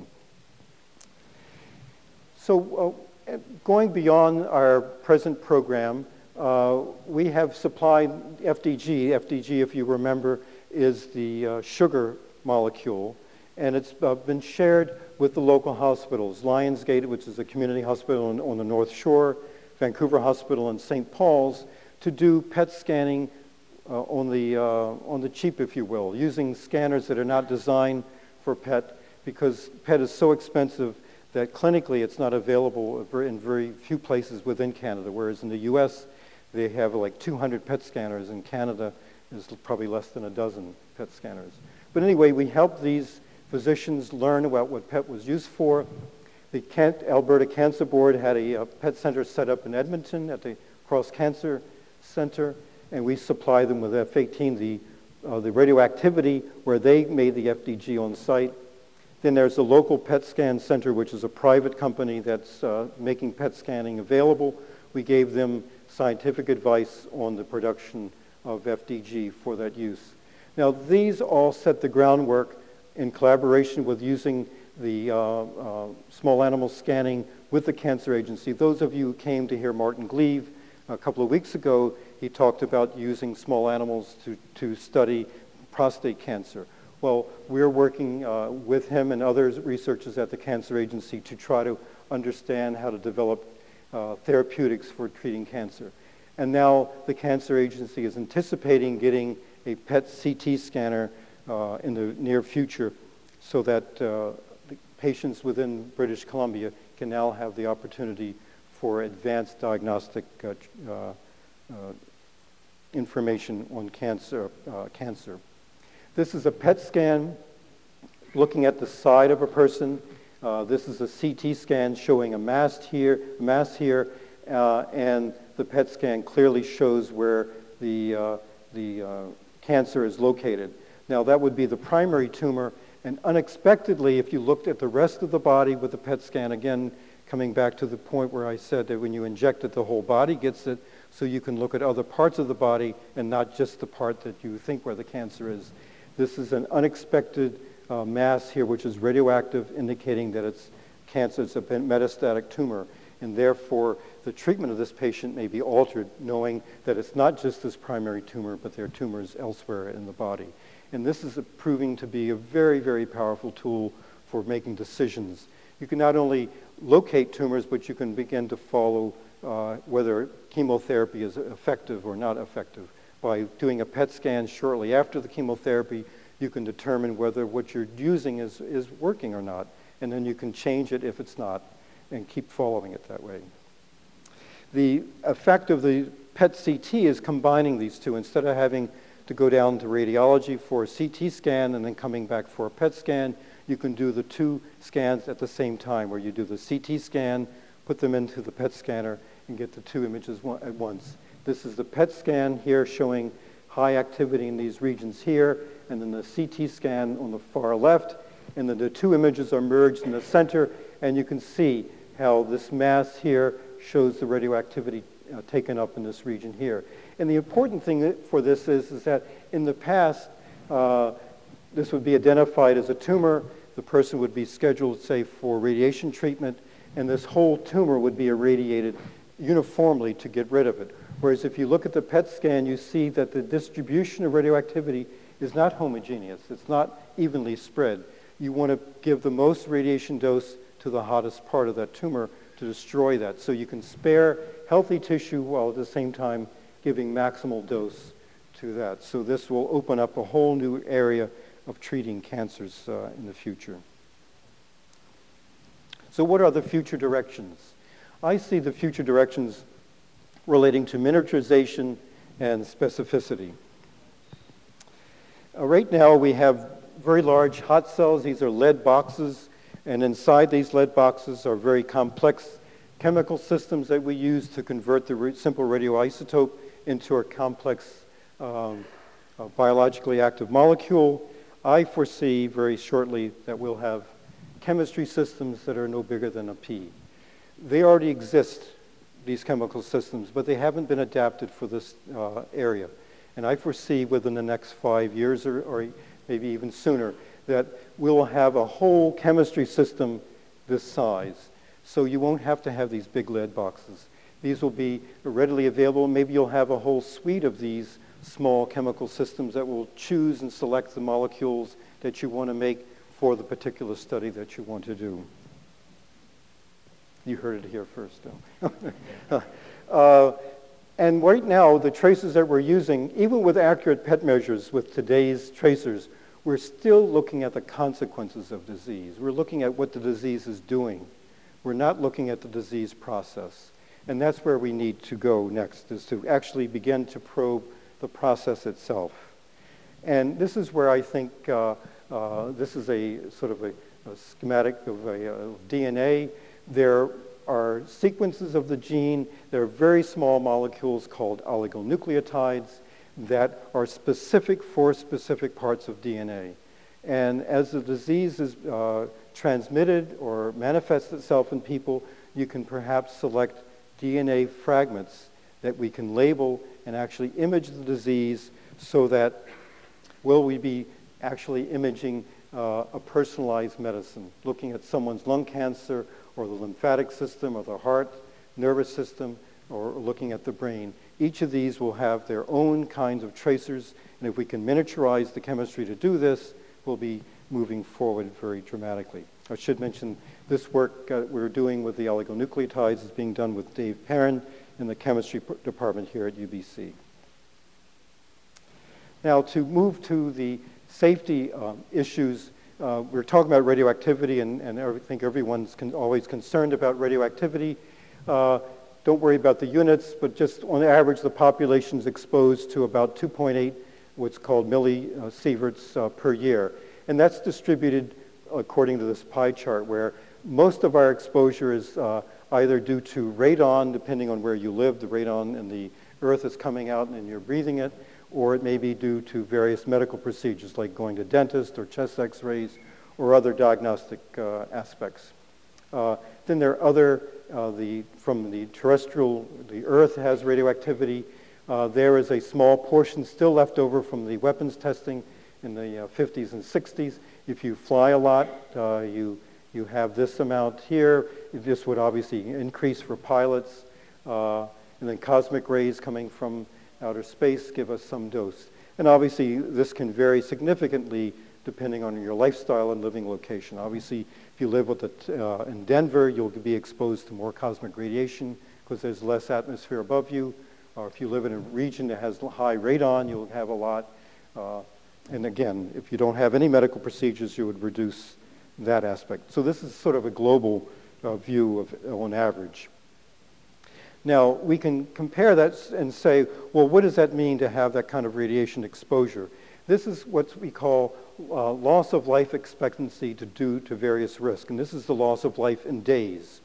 So, uh, going beyond our present program, uh, we have supplied F D G. F D G, if you remember, is the uh, sugar molecule, and it's uh, been shared with the local hospitals. Lionsgate, which is a community hospital on, on the North Shore, Vancouver Hospital, and Saint Paul's, to do P E T scanning uh, on the uh, on the cheap, if you will, using scanners that are not designed for P E T, because P E T is so expensive that clinically it's not available in very few places within Canada, whereas in the U S they have like two hundred P E T scanners. In Canada there's probably less than a dozen P E T scanners. But anyway, we helped these physicians learn about what P E T was used for. The Kent, Alberta Cancer Board had a, a P E T center set up in Edmonton at the Cross Cancer Center, and we supplied them with F eighteen, the, uh, the radioactivity, where they made the F D G on site. Then there's the local P E T scan center, which is a private company that's uh, making P E T scanning available. We gave them scientific advice on the production of F D G for that use. Now, these all set the groundwork in collaboration with using the uh, uh, small animal scanning with the cancer agency. Those of you who came to hear Martin Gleave a couple of weeks ago, he talked about using small animals to, to study prostate cancer. Well, we're working uh, with him and other researchers at the Cancer Agency to try to understand how to develop uh, therapeutics for treating cancer. And now the Cancer Agency is anticipating getting a P E T C T scanner uh, in the near future, so that uh, the patients within British Columbia can now have the opportunity for advanced diagnostic uh, uh, information on cancer. Uh, cancer. This is a P E T scan looking at the side of a person. Uh, this is a C T scan showing a mass here, mass here, uh, and the P E T scan clearly shows where the, uh, the uh, cancer is located. Now that would be the primary tumor, and unexpectedly, if you looked at the rest of the body with the P E T scan, again, coming back to the point where I said that when you inject it, the whole body gets it, so you can look at other parts of the body and not just the part that you think where the cancer is. This is an unexpected uh, mass here, which is radioactive, indicating that it's cancer, it's a metastatic tumor, and therefore the treatment of this patient may be altered, knowing that it's not just this primary tumor, but there are tumors elsewhere in the body. And this is a, proving to be a very, very powerful tool for making decisions. You can not only locate tumors, but you can begin to follow uh, whether chemotherapy is effective or not effective. By doing a P E T scan shortly after the chemotherapy, you can determine whether what you're using is, is working or not, and then you can change it if it's not, and keep following it that way. The effect of the P E T C T is combining these two. Instead of having to go down to radiology for a C T scan and then coming back for a P E T scan, you can do the two scans at the same time, where you do the C T scan, put them into the P E T scanner, and get the two images at once. This is the P E T scan here showing high activity in these regions here, and then the C T scan on the far left, and then the two images are merged in the center, and you can see how this mass here shows the radioactivity uh, taken up in this region here. And the important thing for this is, is that in the past, uh, this would be identified as a tumor. The person would be scheduled, say, for radiation treatment, and this whole tumor would be irradiated uniformly to get rid of it. Whereas if you look at the P E T scan, you see that the distribution of radioactivity is not homogeneous. It's not evenly spread. You want to give the most radiation dose to the hottest part of that tumor to destroy that. So you can spare healthy tissue while at the same time giving maximal dose to that. So this will open up a whole new area of treating cancers uh, in the future. So what are the future directions? I see the future directions relating to miniaturization and specificity. Uh, right now we have very large hot cells. These are lead boxes, and inside these lead boxes are very complex chemical systems that we use to convert the re- simple radioisotope into a complex um, uh, biologically active molecule. I foresee very shortly that we'll have chemistry systems that are no bigger than a pea. They already exist, these chemical systems, but they haven't been adapted for this uh, area. And I foresee within the next five years or, or maybe even sooner that we'll have a whole chemistry system this size. So you won't have to have these big lead boxes. These will be readily available. Maybe you'll have a whole suite of these small chemical systems that will choose and select the molecules that you want to make for the particular study that you want to do. You heard it here first, though. uh, and right now, the tracers that we're using, even with accurate P E T measures with today's tracers, we're still looking at the consequences of disease. We're looking at what the disease is doing. We're not looking at the disease process. And that's where we need to go next, is to actually begin to probe the process itself. And this is where I think uh, uh, this is a sort of a, a schematic of, a, of D N A. There are sequences of the gene. There are very small molecules called oligonucleotides that are specific for specific parts of D N A. And as the disease is uh, transmitted or manifests itself in people, you can perhaps select D N A fragments that we can label and actually image the disease, so that will we be actually imaging uh, a personalized medicine, looking at someone's lung cancer or the lymphatic system or the heart, nervous system, or looking at the brain. Each of these will have their own kinds of tracers, and if we can miniaturize the chemistry to do this, we'll be moving forward very dramatically. I should mention this work uh, we're doing with the oligonucleotides is being done with Dave Perrin in the chemistry p- department here at U B C. Now, to move to the safety um, issues, uh, we're talking about radioactivity, and, and I think everyone's con- always concerned about radioactivity. Uh, don't worry about the units, but just on average, the population is exposed to about two point eight, what's called millisieverts uh, per year. And that's distributed according to this pie chart, where most of our exposure is uh, either due to radon, depending on where you live, the radon in the earth is coming out and you're breathing it, or it may be due to various medical procedures like going to dentist or chest x-rays or other diagnostic uh, aspects. Uh, then there are other, uh, the, from the terrestrial, the earth has radioactivity. Uh, there is a small portion still left over from the weapons testing in the uh, fifties and sixties. If you fly a lot, uh, you, you have this amount here. This would obviously increase for pilots. Uh, and then cosmic rays coming from outer space give us some dose. And obviously, this can vary significantly depending on your lifestyle and living location. Obviously, if you live with it, uh, in Denver, you'll be exposed to more cosmic radiation because there's less atmosphere above you. Or if you live in a region that has high radon, you'll have a lot. Uh, and again, if you don't have any medical procedures, you would reduce that aspect. So this is sort of a global uh, view of, on average. Now, we can compare that and say, well, what does that mean to have that kind of radiation exposure? This is what we call uh, loss of life expectancy to due to various risks, and this is the loss of life in days.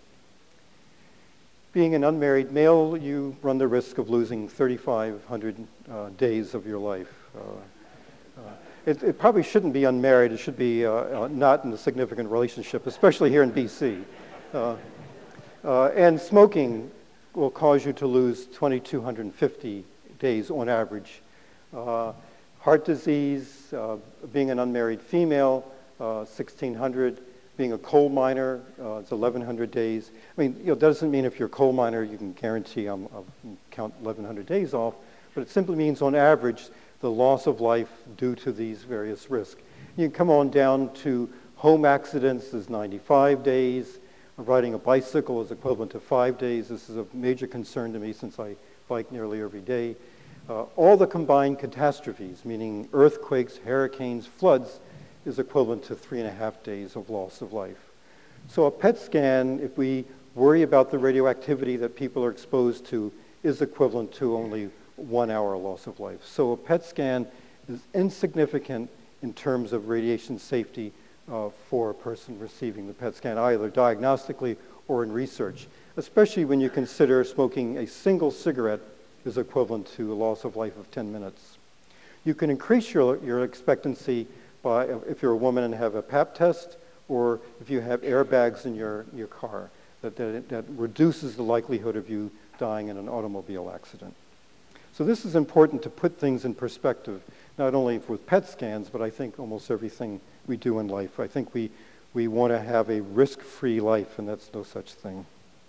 Being an unmarried male, you run the risk of losing thirty-five hundred uh, days of your life. Uh, uh, it, it probably shouldn't be unmarried. It should be uh, uh, not in a significant relationship, especially here in B C. Uh, uh, and smoking will cause you to lose two thousand two hundred fifty days on average. Uh, heart disease, uh, being an unmarried female, uh, sixteen hundred. Being a coal miner, uh, it's eleven hundred days. I mean, you know, it doesn't mean if you're a coal miner you can guarantee um, I'll count eleven hundred days off, but it simply means on average the loss of life due to these various risks. You can come on down to home accidents is ninety-five days. Riding a bicycle is equivalent to five days. This is a major concern to me since I bike nearly every day. Uh, all the combined catastrophes, meaning earthquakes, hurricanes, floods, is equivalent to three and a half days of loss of life. So a P E T scan, if we worry about the radioactivity that people are exposed to, is equivalent to only one hour loss of life. So a P E T scan is insignificant in terms of radiation safety uh, for a person receiving the P E T scan, either diagnostically or in research, especially when you consider smoking a single cigarette is equivalent to a loss of life of ten minutes. You can increase your, your expectancy by, if you're a woman and have a pap test, or if you have airbags in your, your car, that, that, that reduces the likelihood of you dying in an automobile accident. So this is important to put things in perspective, not only with P E T scans, but I think almost everything we do in life. I think we, we want to have a risk-free life, and that's no such thing.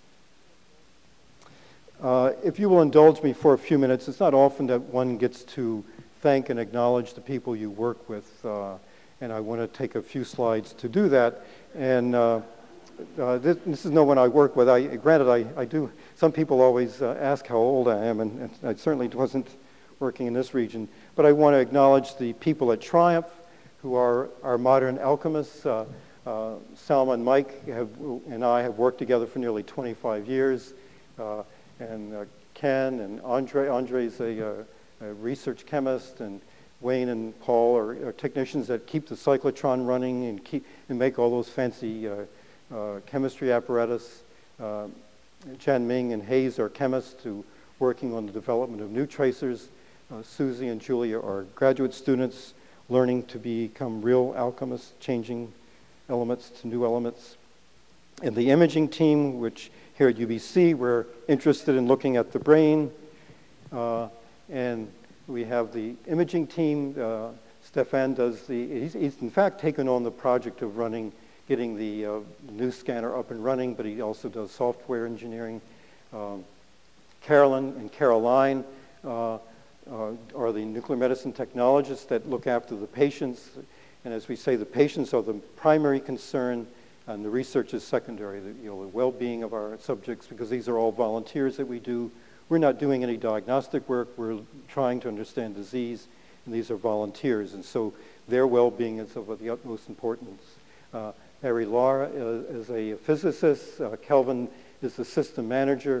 Uh, if you will indulge me for a few minutes, it's not often that one gets to thank and acknowledge the people you work with, uh, and I want to take a few slides to do that. And uh, uh, this, this is no one I work with. I, granted, I, I do. Some people always uh, ask how old I am, and, and I certainly wasn't working in this region. But I want to acknowledge the people at Triumph, who are our modern alchemists. Uh, uh, Salma and Mike have, and I have worked together for nearly twenty-five years. Uh, and uh, Ken and Andre. Andre's a, uh, a research chemist, and Wayne and Paul are, are technicians that keep the cyclotron running and keep and make all those fancy uh, uh, chemistry apparatus. Uh, Jan Ming and Hayes are chemists who working on the development of new tracers. Uh, Susie and Julia are graduate students learning to become real alchemists, changing elements to new elements. And the imaging team, which here at U B C, we're interested in looking at the brain. Uh, and we have the imaging team. Uh, Stefan does the, he's, he's in fact taken on the project of running, getting the uh, new scanner up and running, but he also does software engineering. Um, Carolyn and Caroline uh, uh, are the nuclear medicine technologists that look after the patients. And as we say, the patients are the primary concern, and the research is secondary, the, you know, the well-being of our subjects, because these are all volunteers that we do. We're not doing any diagnostic work. We're trying to understand disease, and these are volunteers. And so their well-being is of the utmost importance. Uh, Mary Laura is, is a physicist. Uh, Kelvin is the system manager.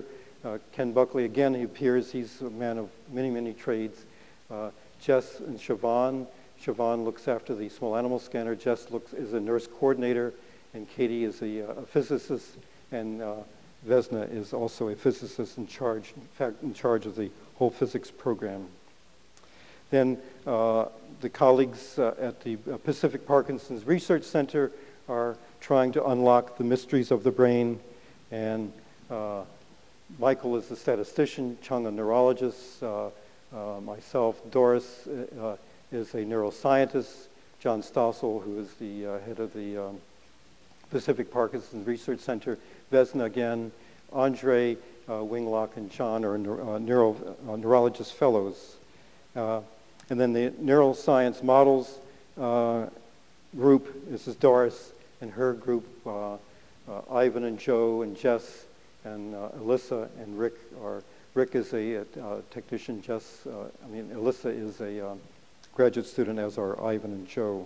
Uh, Ken Buckley, again, he appears, he's a man of many, many trades. Uh, Jess and Siobhan. Siobhan looks after the small animal scanner. Jess looks, is a nurse coordinator, and Katie is a, a physicist, and uh, Vesna is also a physicist in charge, in fact, in charge of the whole physics program. Then uh, the colleagues uh, at the Pacific Parkinson's Research Center are trying to unlock the mysteries of the brain, and uh, Michael is a statistician, Chung a neurologist, uh, uh, myself, Doris uh, is a neuroscientist, John Stossel, who is the uh, head of the um, Pacific Parkinson's Research Center, Vesna again, Andre, uh, Winglock, and John are uh, neuro, uh, neurologist fellows. Uh, and then the neuroscience models uh, group, this is Doris, and her group, uh, uh, Ivan and Joe and Jess and uh, Alyssa and Rick are, Rick is a, a technician, Jess, uh, I mean, Alyssa is a um, graduate student, as are Ivan and Joe.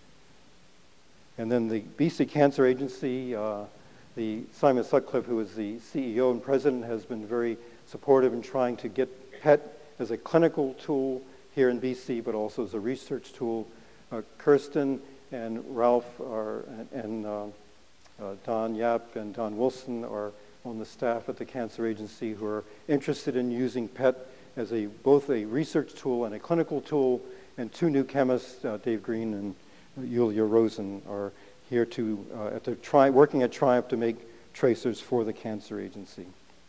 And then the B C Cancer Agency, uh, the Simon Sutcliffe, who is the C E O and president, has been very supportive in trying to get P E T as a clinical tool here in B C, but also as a research tool. Uh, Kirsten and Ralph are, and, and uh, uh, Don Yap and Don Wilson are on the staff at the Cancer Agency who are interested in using P E T as a both a research tool and a clinical tool. And two new chemists, uh, Dave Green and Yulia Rosen, are here to uh, at the tri- working at Triumph to make tracers for the Cancer Agency.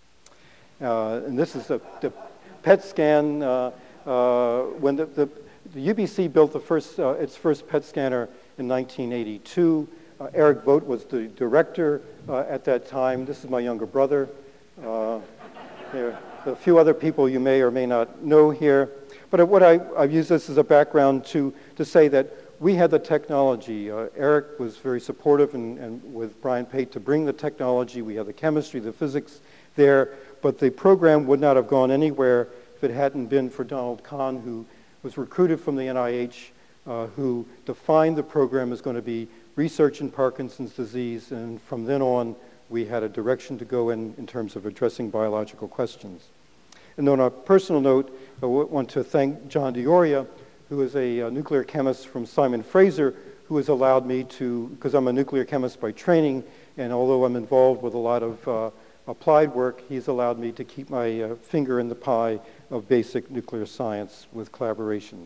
Uh, and this is a, the P E T scan. Uh, uh, when the, the, the U B C built the first uh, its first P E T scanner in nineteen eighty-two. Uh, Eric Vogt was the director uh, at that time. This is my younger brother. Uh, there are a few other people you may or may not know here. But what I, I've used this as a background to, to say that we had the technology. Uh, Eric was very supportive and, and with Brian Pate to bring the technology. We had the chemistry, the physics there, but the program would not have gone anywhere if it hadn't been for Donald Kahn, who was recruited from the N I H, uh, who defined the program as going to be research in Parkinson's disease, and from then on, we had a direction to go in in terms of addressing biological questions. And on a personal note, I want to thank John DeOria, who is a, a nuclear chemist from Simon Fraser, who has allowed me to, because I'm a nuclear chemist by training, and although I'm involved with a lot of uh, applied work, he's allowed me to keep my uh, finger in the pie of basic nuclear science with collaborations.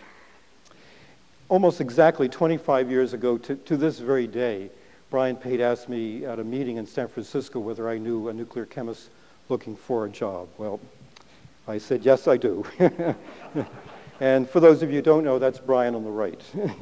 Almost exactly twenty-five years ago, to, to this very day, Brian Pate asked me at a meeting in San Francisco whether I knew a nuclear chemist looking for a job. Well, I said, yes, I do. And for those of you who don't know, that's Brian on the right.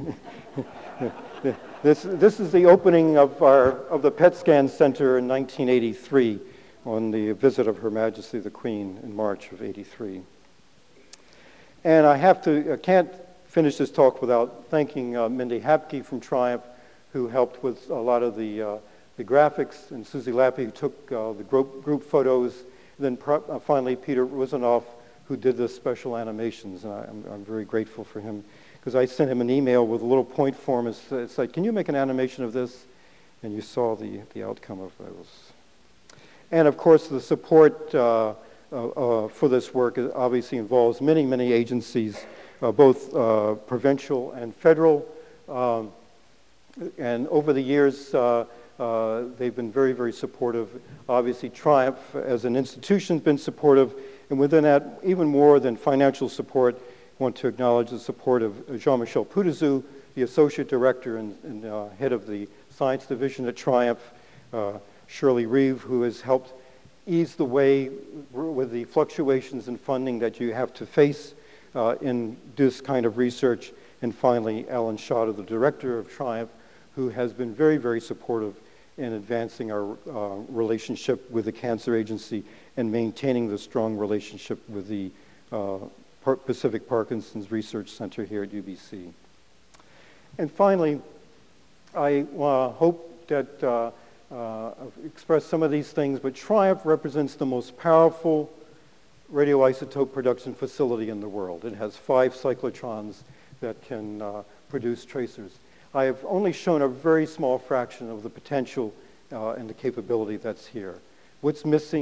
this, this is the opening of, our, of the P E T Scan Center in nineteen eighty-three on the visit of Her Majesty the Queen in March of eighty-three. And I have to, I can't finish this talk without thanking uh, Mindy Hapke from Triumph, who helped with a lot of the, uh, the graphics, and Susie Lappy, who took uh, the group, group photos, and then pro- uh, finally Peter Rosenoff, who did the special animations, and I, I'm, I'm very grateful for him, because I sent him an email with a little point form. It's, it's like, can you make an animation of this? And you saw the, the outcome of those. And of course, the support uh, uh, uh, for this work obviously involves many, many agencies, uh, both uh, provincial and federal. Um, and over the years, uh, uh, they've been very, very supportive. Obviously, Triumph as an institution has been supportive. And within that, even more than financial support, I want to acknowledge the support of Jean-Michel Poudazou, the Associate Director and, and uh, Head of the Science Division at Triumph, uh, Shirley Reeve, who has helped ease the way with the fluctuations in funding that you have to face uh, in this kind of research, and finally, Alan Schotter, the Director of Triumph, who has been very, very supportive in advancing our uh, relationship with the Cancer Agency and maintaining the strong relationship with the uh, Pacific Parkinson's Research Center here at U B C. And finally, I uh, hope that uh, uh, I've expressed some of these things, but Triumph represents the most powerful radioisotope production facility in the world. It has five cyclotrons that can uh, produce tracers. I have only shown a very small fraction of the potential uh, and the capability that's here. What's missing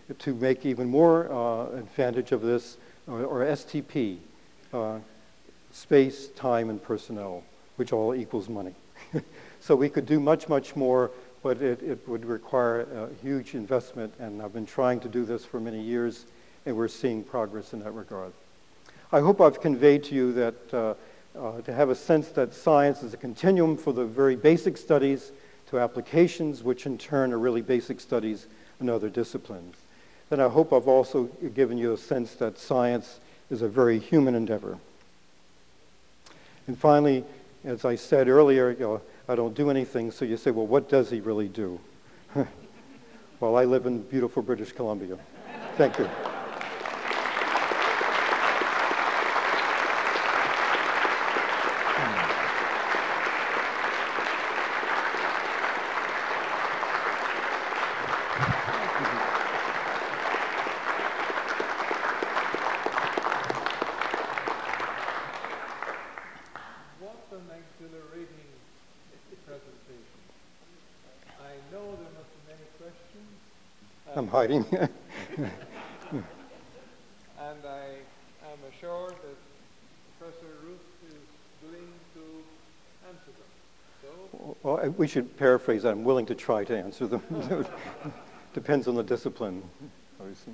to make even more uh, advantage of this, or, or S T P, uh, space, time, and personnel, which all equals money. So we could do much, much more, but it, it would require a huge investment, and I've been trying to do this for many years, and we're seeing progress in that regard. I hope I've conveyed to you that uh, uh, to have a sense that science is a continuum for the very basic studies to applications, which in turn are really basic studies in other disciplines. Then I hope I've also given you a sense that science is a very human endeavor. And finally, as I said earlier, you know, I don't do anything, so you say, well, what does he really do? Well, I live in beautiful British Columbia. Thank you. I'm hiding. And I am assured that Professor Ruth is willing to answer them. So, well, we should paraphrase that. I'm willing to try to answer them. Depends on the discipline, obviously.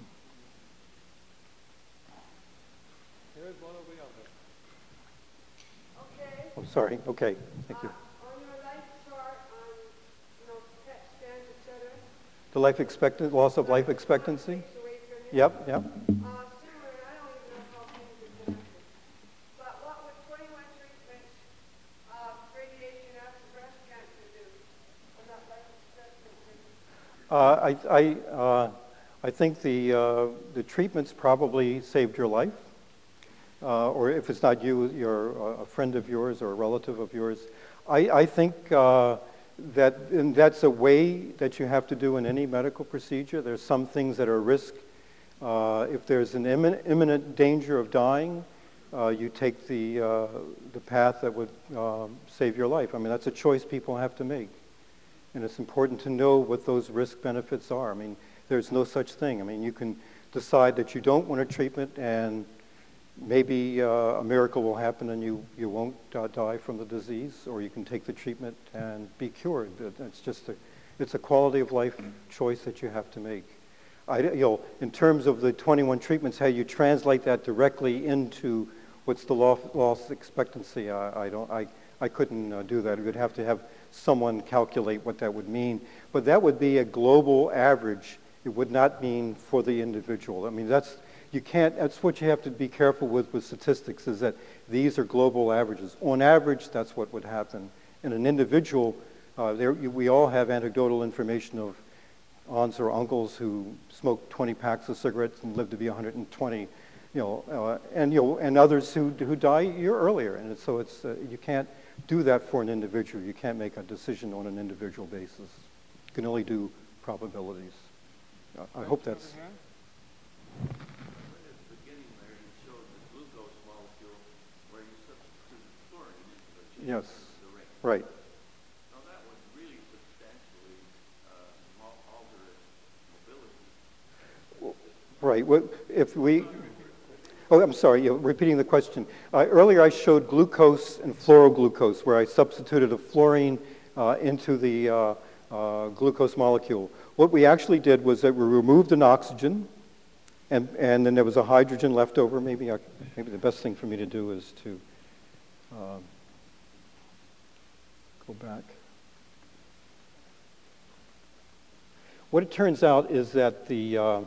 Here's one of the others. Okay. Oh, sorry. Okay. Thank you. Uh, on your life chart, on you know, P E T scans, et cetera. The life expectancy, loss of life expectancy. Yep. Yep. Uh, similar, and I don't even know how things are connected. But what would twenty-one treatments of radiation after breast cancer do on that life expectancy? Uh, I I uh, I think the uh, the treatments probably saved your life, uh, or if it's not you, you're a friend of yours or a relative of yours. I I think. Uh, That, and that's a way that you have to do in any medical procedure. There's some things that are risk. Uh, if there's an imminent, imminent danger of dying, uh, you take the, uh, the path that would um, save your life. I mean, that's a choice people have to make. And it's important to know what those risk benefits are. I mean, there's no such thing. I mean, you can decide that you don't want a treatment and maybe uh, a miracle will happen and you, you won't uh, die from the disease, or you can take the treatment and be cured. It's just a, it's a quality of life choice that you have to make. I, you know, in terms of the twenty-one treatments, how you translate that directly into what's the loss, loss expectancy, I, I don't, I, I couldn't uh, do that. We'd have to have someone calculate what that would mean. But that would be a global average. It would not mean for the individual. I mean, that's, You can't, that's what you have to be careful with with statistics, is that these are global averages. On average, that's what would happen. In an individual, uh, there, we all have anecdotal information of aunts or uncles who smoked twenty packs of cigarettes and lived to be one hundred twenty, you know, uh, and, you know, and others who, who die a year earlier. And so it's, uh, you can't do that for an individual. You can't make a decision on an individual basis. You can only do probabilities. Uh, I hope that's... Yes, right. Now that would really substantially uh, alter its mobility. Right. Well, if we, oh, I'm sorry, you're repeating the question. Uh, earlier I showed glucose and fluoroglucose, where I substituted a fluorine uh, into the uh, uh, glucose molecule. What we actually did was that we removed an oxygen, and, and then there was a hydrogen left over. Maybe, I, maybe the best thing for me to do is to uh, go back. What it turns out is that the uh,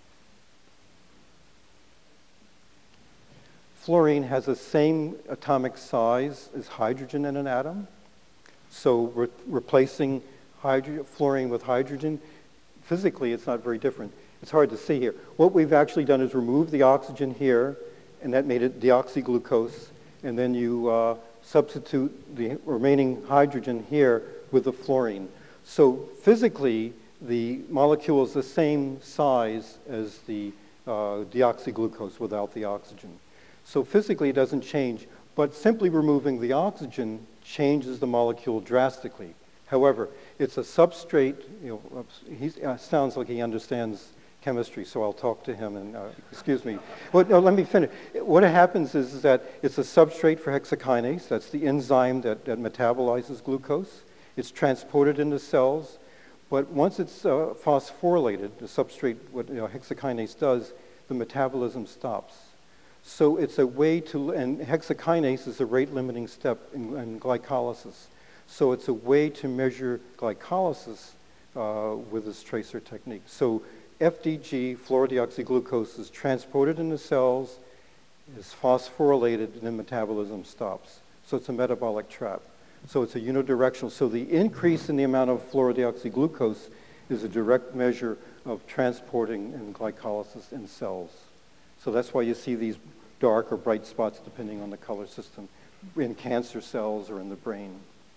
fluorine has the same atomic size as hydrogen in an atom. So re- replacing hydro- fluorine with hydrogen, physically it's not very different. It's hard to see here. What we've actually done is remove the oxygen here, and that made it deoxyglucose, and then you uh, substitute the remaining hydrogen here with the fluorine. So physically, the molecule is the same size as the uh, deoxyglucose without the oxygen. So physically it doesn't change, but simply removing the oxygen changes the molecule drastically. However, it's a substrate, you know, he uh, sounds like he understands chemistry, so I'll talk to him and, uh, excuse me. Well, no, let me finish. What happens is, is that it's a substrate for hexokinase. That's the enzyme that, that metabolizes glucose. It's transported into cells, but once it's uh, phosphorylated, the substrate, what you know, hexokinase does, the metabolism stops. So it's a way to, and hexokinase is a rate-limiting step in, in glycolysis. So it's a way to measure glycolysis uh, with this tracer technique. So F D G, fluorodeoxyglucose, is transported into cells, is phosphorylated, and then metabolism stops. So it's a metabolic trap. So it's a unidirectional. So the increase in the amount of fluorodeoxyglucose is a direct measure of transporting and glycolysis in cells. So that's why you see these dark or bright spots depending on the color system in cancer cells or in the brain.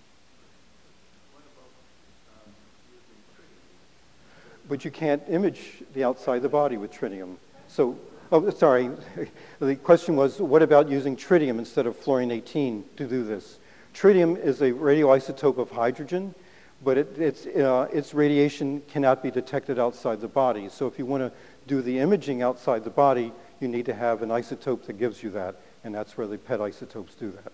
But you can't image the outside of the body with tritium. So, oh, sorry. The question was, what about using tritium instead of fluorine eighteen to do this? Tritium is a radioisotope of hydrogen, but it, it's, uh, its radiation cannot be detected outside the body. So if you want to do the imaging outside the body, you need to have an isotope that gives you that, and that's where the P E T isotopes do that.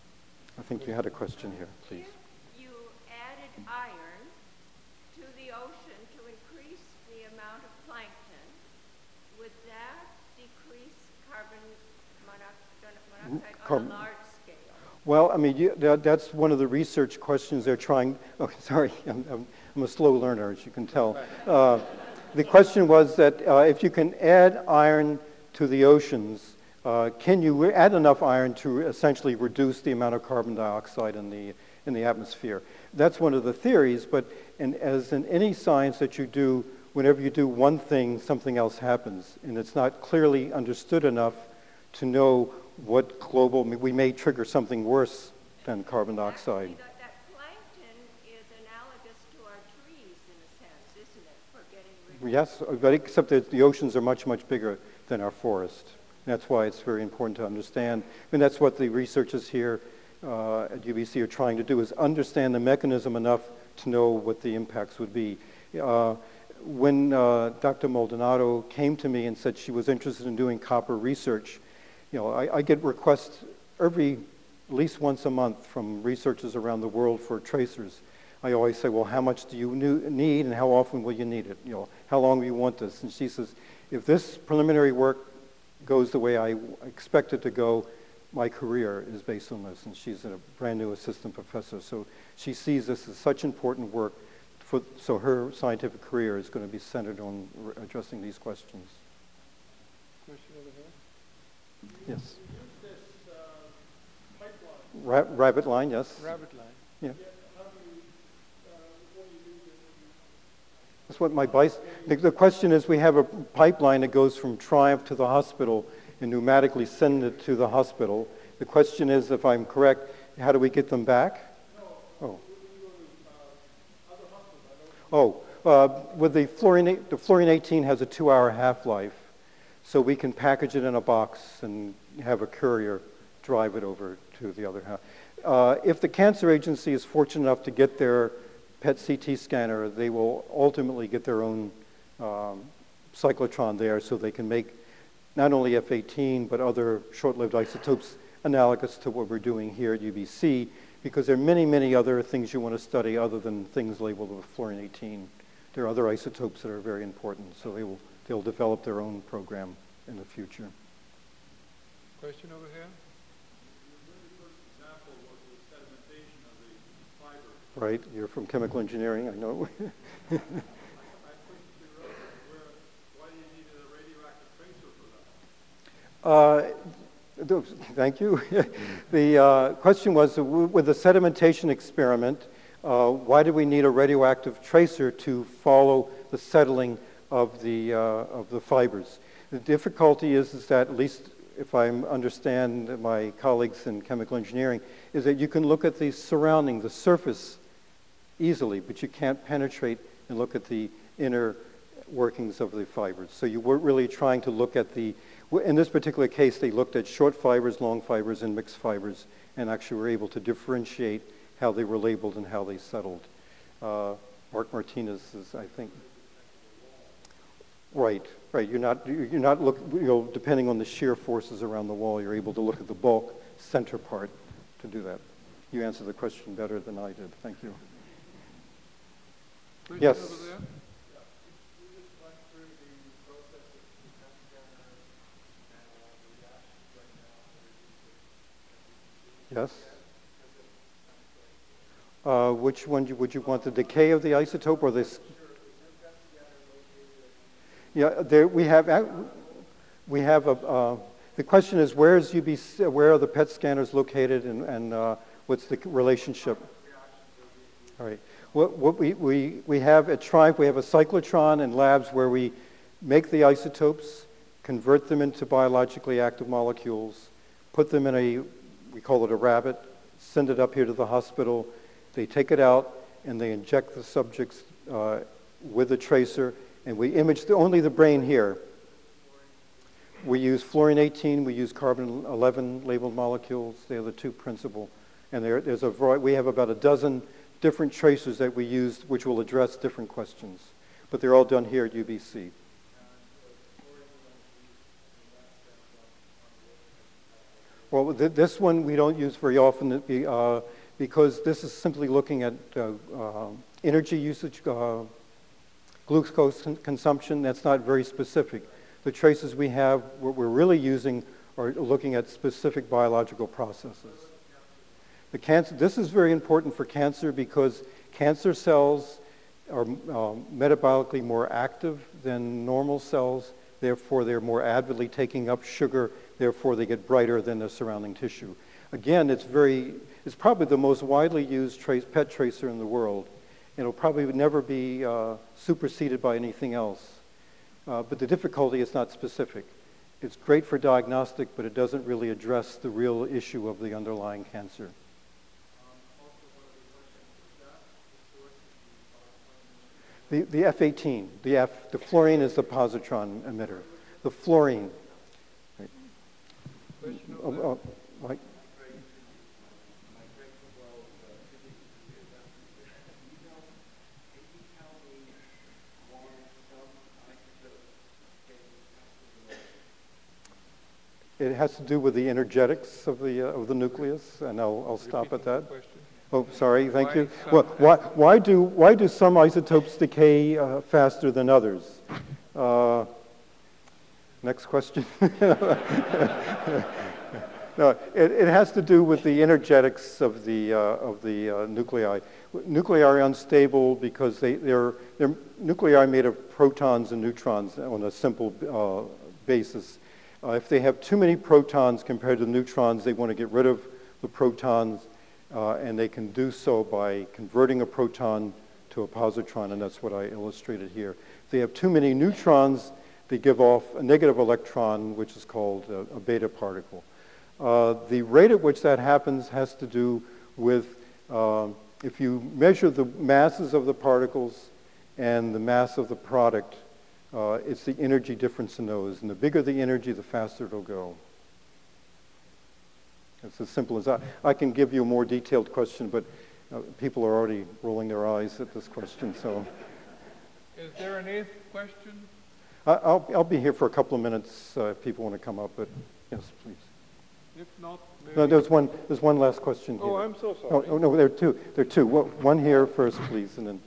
I think you had a question here, please. If you added iron to the ocean to increase the amount of plankton, would that decrease carbon monoxide, monoxide Car- on a large scale? Well, I mean, you, that, that's one of the research questions they're trying. Oh, sorry, I'm, I'm, I'm a slow learner, as you can tell. Uh, the question was that uh, if you can add iron to the oceans, uh, can you re- add enough iron to essentially reduce the amount of carbon dioxide in the in the atmosphere? That's one of the theories, but in, as in any science that you do, whenever you do one thing, something else happens, and it's not clearly understood enough to know what global, we may trigger something worse than carbon dioxide. Actually, that, that plankton is analogous to our trees in a sense, isn't it, for getting rid of Yes, but except that the oceans are much, much bigger than our forest. That's why it's very important to understand, and that's what the researchers here uh, at U B C are trying to do, is understand the mechanism enough to know what the impacts would be. Uh, when uh, Doctor Maldonado came to me and said she was interested in doing copper research, you know, I, I get requests every, at least once a month from researchers around the world for tracers. I always say, well, how much do you need and how often will you need it? You know, how long do you want this? And she says, if this preliminary work goes the way I expect it to go, my career is based on this. And she's a brand new assistant professor. So she sees this as such important work. For, so her scientific career is going to be centered on re- addressing these questions. Question over here? Yes. Use this uh, pipeline. Ra- rabbit line, yes. Rabbit line. Yeah. How do you, uh, what do you do? That's what my bice. The, the question is, we have a pipeline that goes from Triumph to the hospital and pneumatically send it to the hospital. The question is, if I'm correct, how do we get them back? No. Oh. You go to uh, other hospitals. Oh, uh, with the fluorine, the fluorine eighteen has a two-hour half-life, so we can package it in a box and have a courier drive it over to the other half. Uh, if the cancer agency is fortunate enough to get their P E T C T scanner, they will ultimately get their own um, cyclotron there, so they can make not only F eighteen but other short-lived isotopes analogous to what we're doing here at U B C, because there are many, many other things you want to study other than things labeled with fluorine eighteen. There are other isotopes that are very important, so they will they'll develop their own program in the future. Question over here? The very first example was the sedimentation of the fiber. Right, you're from chemical engineering, I know. I, I couldn't figure out where, why do you need a radioactive tracer for that? Uh, thank you. The uh, question was, uh, with the sedimentation experiment, uh, why do we need a radioactive tracer to follow the settling of the uh, of the fibers? The difficulty is, is that, at least if I understand my colleagues in chemical engineering, is that you can look at the surrounding, the surface, easily, but you can't penetrate and look at the inner workings of the fibers. So you weren't really trying to look at the, in this particular case, they looked at short fibers, long fibers, and mixed fibers, and actually were able to differentiate how they were labeled and how they settled. Uh, Mark Martinez is, I think, Right, right. You're not, you're not look, you know, depending on the shear forces around the wall, you're able to look at the bulk center part to do that. You answered the question better than I did. Thank you. Question Yes. over there? Yes. Uh, which one do you, would you want, the decay of the isotope or this? Yeah, there we have. We have a. Uh, the question is, where is U B C? Where are the P E T scanners located, and, and uh, what's the relationship? All right. What, what we, we we have at TRIUMPH, we have a cyclotron and labs where we make the isotopes, convert them into biologically active molecules, put them in a, we call it a rabbit, send it up here to the hospital. They take it out and they inject the subjects uh, with a tracer, and we image the, only the brain here. We use fluorine eighteen, we use carbon eleven labeled molecules. They are the two principal. And there, there's a variety, we have about a dozen different tracers that we use which will address different questions. But they're all done here at U B C. Well, th this one we don't use very often uh, because this is simply looking at uh, uh, energy usage, uh, glucose con consumption. That's not very specific. The traces we have, what we're really using, are looking at specific biological processes. The cancer, this is very important for cancer because cancer cells are uh, metabolically more active than normal cells. Therefore, they're more avidly taking up sugar. Therefore, they get brighter than the surrounding tissue. Again, it's very, it's probably the most widely used trace, P E T tracer in the world. It'll probably never be uh, superseded by anything else. Uh, but the difficulty is not specific. It's great for diagnostic, but it doesn't really address the real issue of the underlying cancer. The, the F eighteen, the F, the fluorine is the positron emitter. The fluorine. Right. Oh, oh, right. It has to do with the energetics of the uh, of the nucleus, and I'll I'll stop at that. Oh, sorry. Thank you. Well, why why do why do some isotopes decay uh, faster than others? Uh, next question. No, it, it has to do with the energetics of the uh, of the uh, nuclei. Nuclei are unstable because they they're they're nuclei made of protons and neutrons on a simple uh, basis. Uh, if they have too many protons compared to neutrons, they want to get rid of the protons, uh, and they can do so by converting a proton to a positron, and that's what I illustrated here. If they have too many neutrons, they give off a negative electron, which is called a, a beta particle. Uh, the rate at which that happens has to do with, uh, if you measure the masses of the particles and the mass of the product, Uh, it's the energy difference in those. And the bigger the energy, the faster it'll go. It's as simple as that. I can give you a more detailed question, but uh, people are already rolling their eyes at this question. So, is there an eighth question? I, I'll, I'll be here for a couple of minutes uh, if people want to come up, but yes, please. If not, maybe... No, there's one, there's one last question here. Oh, I'm so sorry. Oh, oh no, there are two. There are two. One here first, please, and then...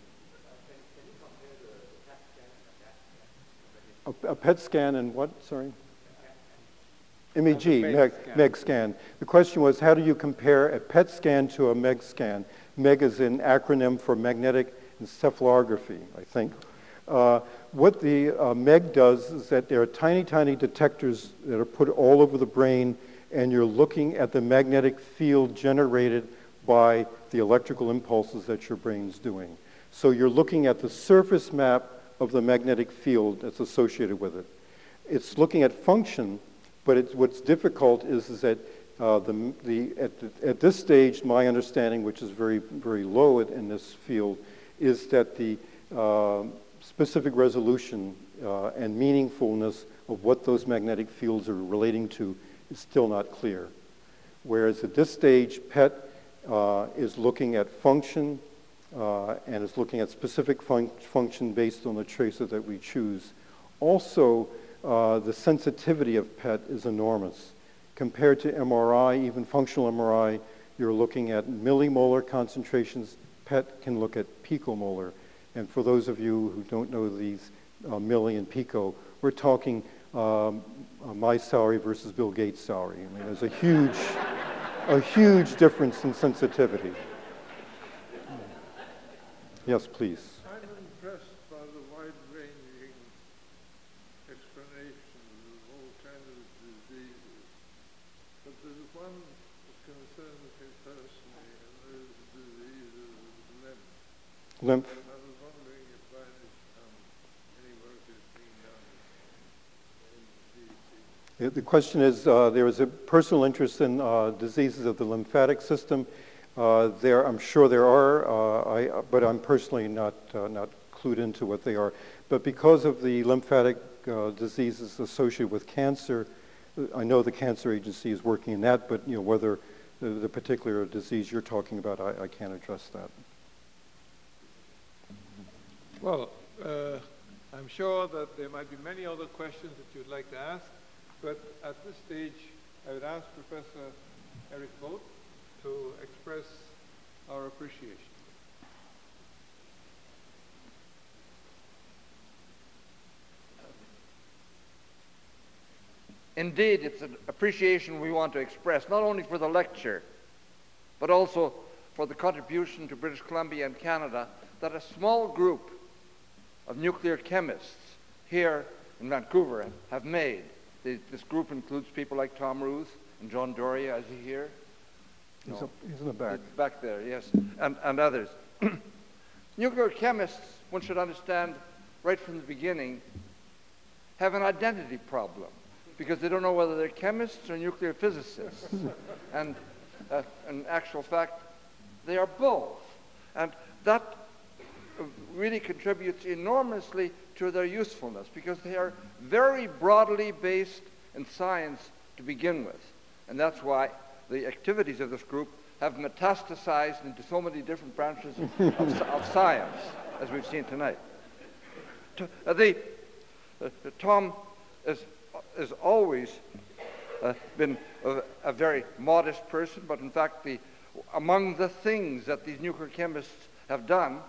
A, a P E T scan and what, sorry? M E G, MEG, MEG scan. The question was, how do you compare a P E T scan to a MEG scan? MEG is an acronym for magnetic encephalography, I think. Uh, what the uh, MEG does is that there are tiny, tiny detectors that are put all over the brain, and you're looking at the magnetic field generated by the electrical impulses that your brain's doing. So you're looking at the surface map of the magnetic field that's associated with it. It's looking at function, but it's, what's difficult is, is that uh, the, the, at, the, at this stage, my understanding, which is very, very low in this field, is that the uh, specific resolution uh, and meaningfulness of what those magnetic fields are relating to is still not clear. Whereas at this stage, P E T uh, is looking at function, Uh, and it's looking at specific fun function based on the tracer that we choose. Also, uh, the sensitivity of P E T is enormous. Compared to M R I, even functional M R I, you're looking at millimolar concentrations. P E T can look at picomolar. And for those of you who don't know these uh, milli and pico, we're talking um, uh, my salary versus Bill Gates' salary. I mean, there's a huge, a huge difference in sensitivity. Yes, please. I'm impressed by the wide-ranging explanation of all kinds of diseases. But there's one that concerns me personally, and those diseases of lymph. Lymph. I was wondering if by this time any work is being done in D C. The question is, uh, there is a personal interest in uh, diseases of the lymphatic system. Uh, there, I'm sure there are, uh, I, but I'm personally not uh, not clued into what they are. But because of the lymphatic uh, diseases associated with cancer, I know the cancer agency is working in that. But you know whether the, the particular disease you're talking about, I, I can't address that. Well, uh, I'm sure that there might be many other questions that you'd like to ask, but at this stage, I would ask Professor Eric Vogt to express our appreciation. Indeed, it's an appreciation we want to express, not only for the lecture, but also for the contribution to British Columbia and Canada that a small group of nuclear chemists here in Vancouver have made. This group includes people like Tom Ruth and John Doria, as you hear. He's, no. up, he's in the back. Back there, yes, and, and others. Nuclear chemists, one should understand right from the beginning, have an identity problem because they don't know whether they're chemists or nuclear physicists. and uh, in actual fact, they are both. And that really contributes enormously to their usefulness because they are very broadly based in science to begin with. And that's why the activities of this group have metastasized into so many different branches of, of science, as we've seen tonight. To, uh, the, uh, Tom has, has always uh, been a, a very modest person, but in fact, the, among the things that these nuclear chemists have done,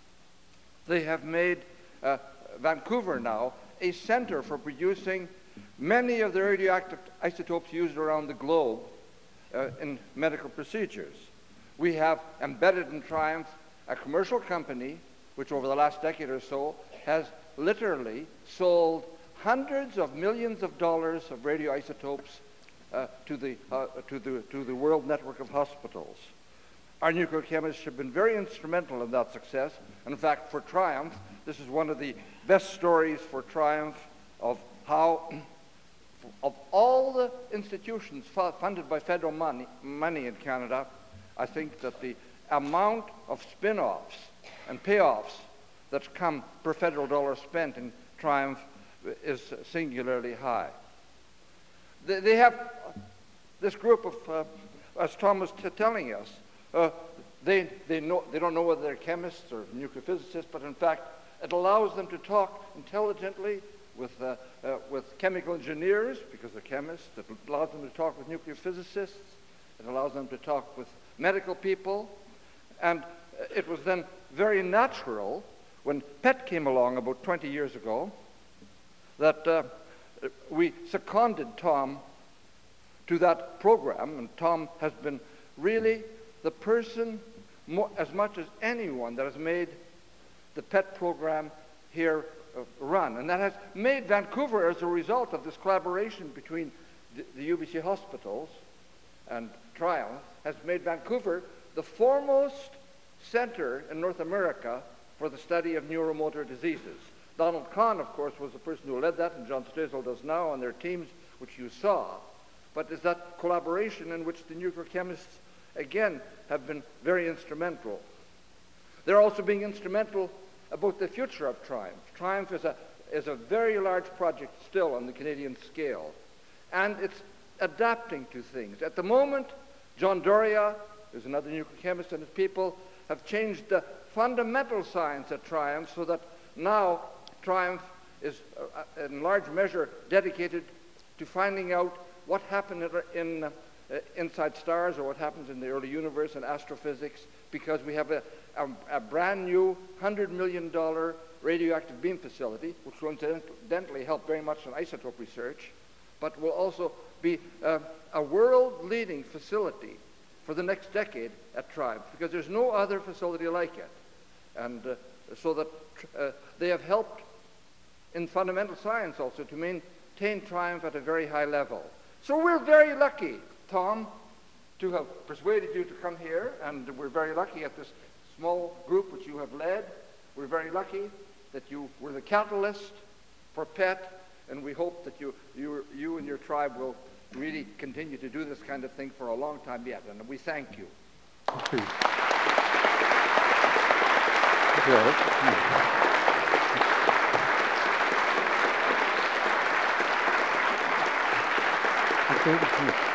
they have made uh, Vancouver now a center for producing many of the radioactive isotopes used around the globe uh, in medical procedures. We have embedded in Triumph a commercial company which over the last decade or so has literally sold hundreds of millions of dollars of radioisotopes uh, to, the, uh, to, the, to the world network of hospitals. Our nuclear chemists have been very instrumental in that success. In fact, for Triumph, this is one of the best stories for Triumph of how, of all the institutions fu- funded by federal money, money in Canada, I think that the amount of spin-offs and payoffs that come per federal dollar spent in Triumph is singularly high. They, they have this group of, uh, as Tom was t- telling us, Uh, they, they, know, they don't know whether they're chemists or nuclear physicists, but in fact, it allows them to talk intelligently with, uh, uh, with chemical engineers, because they're chemists. It allows them to talk with nuclear physicists. It allows them to talk with medical people. And it was then very natural, when P E T came along about twenty years ago, that uh, we seconded Tom to that program, and Tom has been really the person, more, as much as anyone, that has made the P E T program here uh, run. And that has made Vancouver, as a result of this collaboration between the, the U B C hospitals and Triumph, has made Vancouver the foremost center in North America for the study of neuromotor diseases. Donald Kahn, of course, was the person who led that, and John Strisel does now, and their teams, which you saw. But it's that collaboration in which the nuclear chemists again, have been very instrumental. They're also being instrumental about the future of Triumph. Triumph is a, is a very large project still on the Canadian scale, and it's adapting to things. At the moment, John Doria, who's another nuclear chemist, and his people have changed the fundamental science at Triumph so that now Triumph is uh, in large measure dedicated to finding out what happened in, uh, inside stars or what happens in the early universe and astrophysics, because we have a, a, a brand new one hundred million dollars radioactive beam facility, which will incidentally help very much in isotope research, but will also be uh, a world-leading facility for the next decade at Tribe, because there's no other facility like it. And uh, so that uh, they have helped in fundamental science also to maintain Triumph at a very high level. So we're very lucky, Tom, to have persuaded you to come here, and we're very lucky at this small group which you have led. We're very lucky that you were the catalyst for P E T, and we hope that you, you, you and your tribe will really continue to do this kind of thing for a long time yet, and we thank you. Thank you. Yeah. Okay.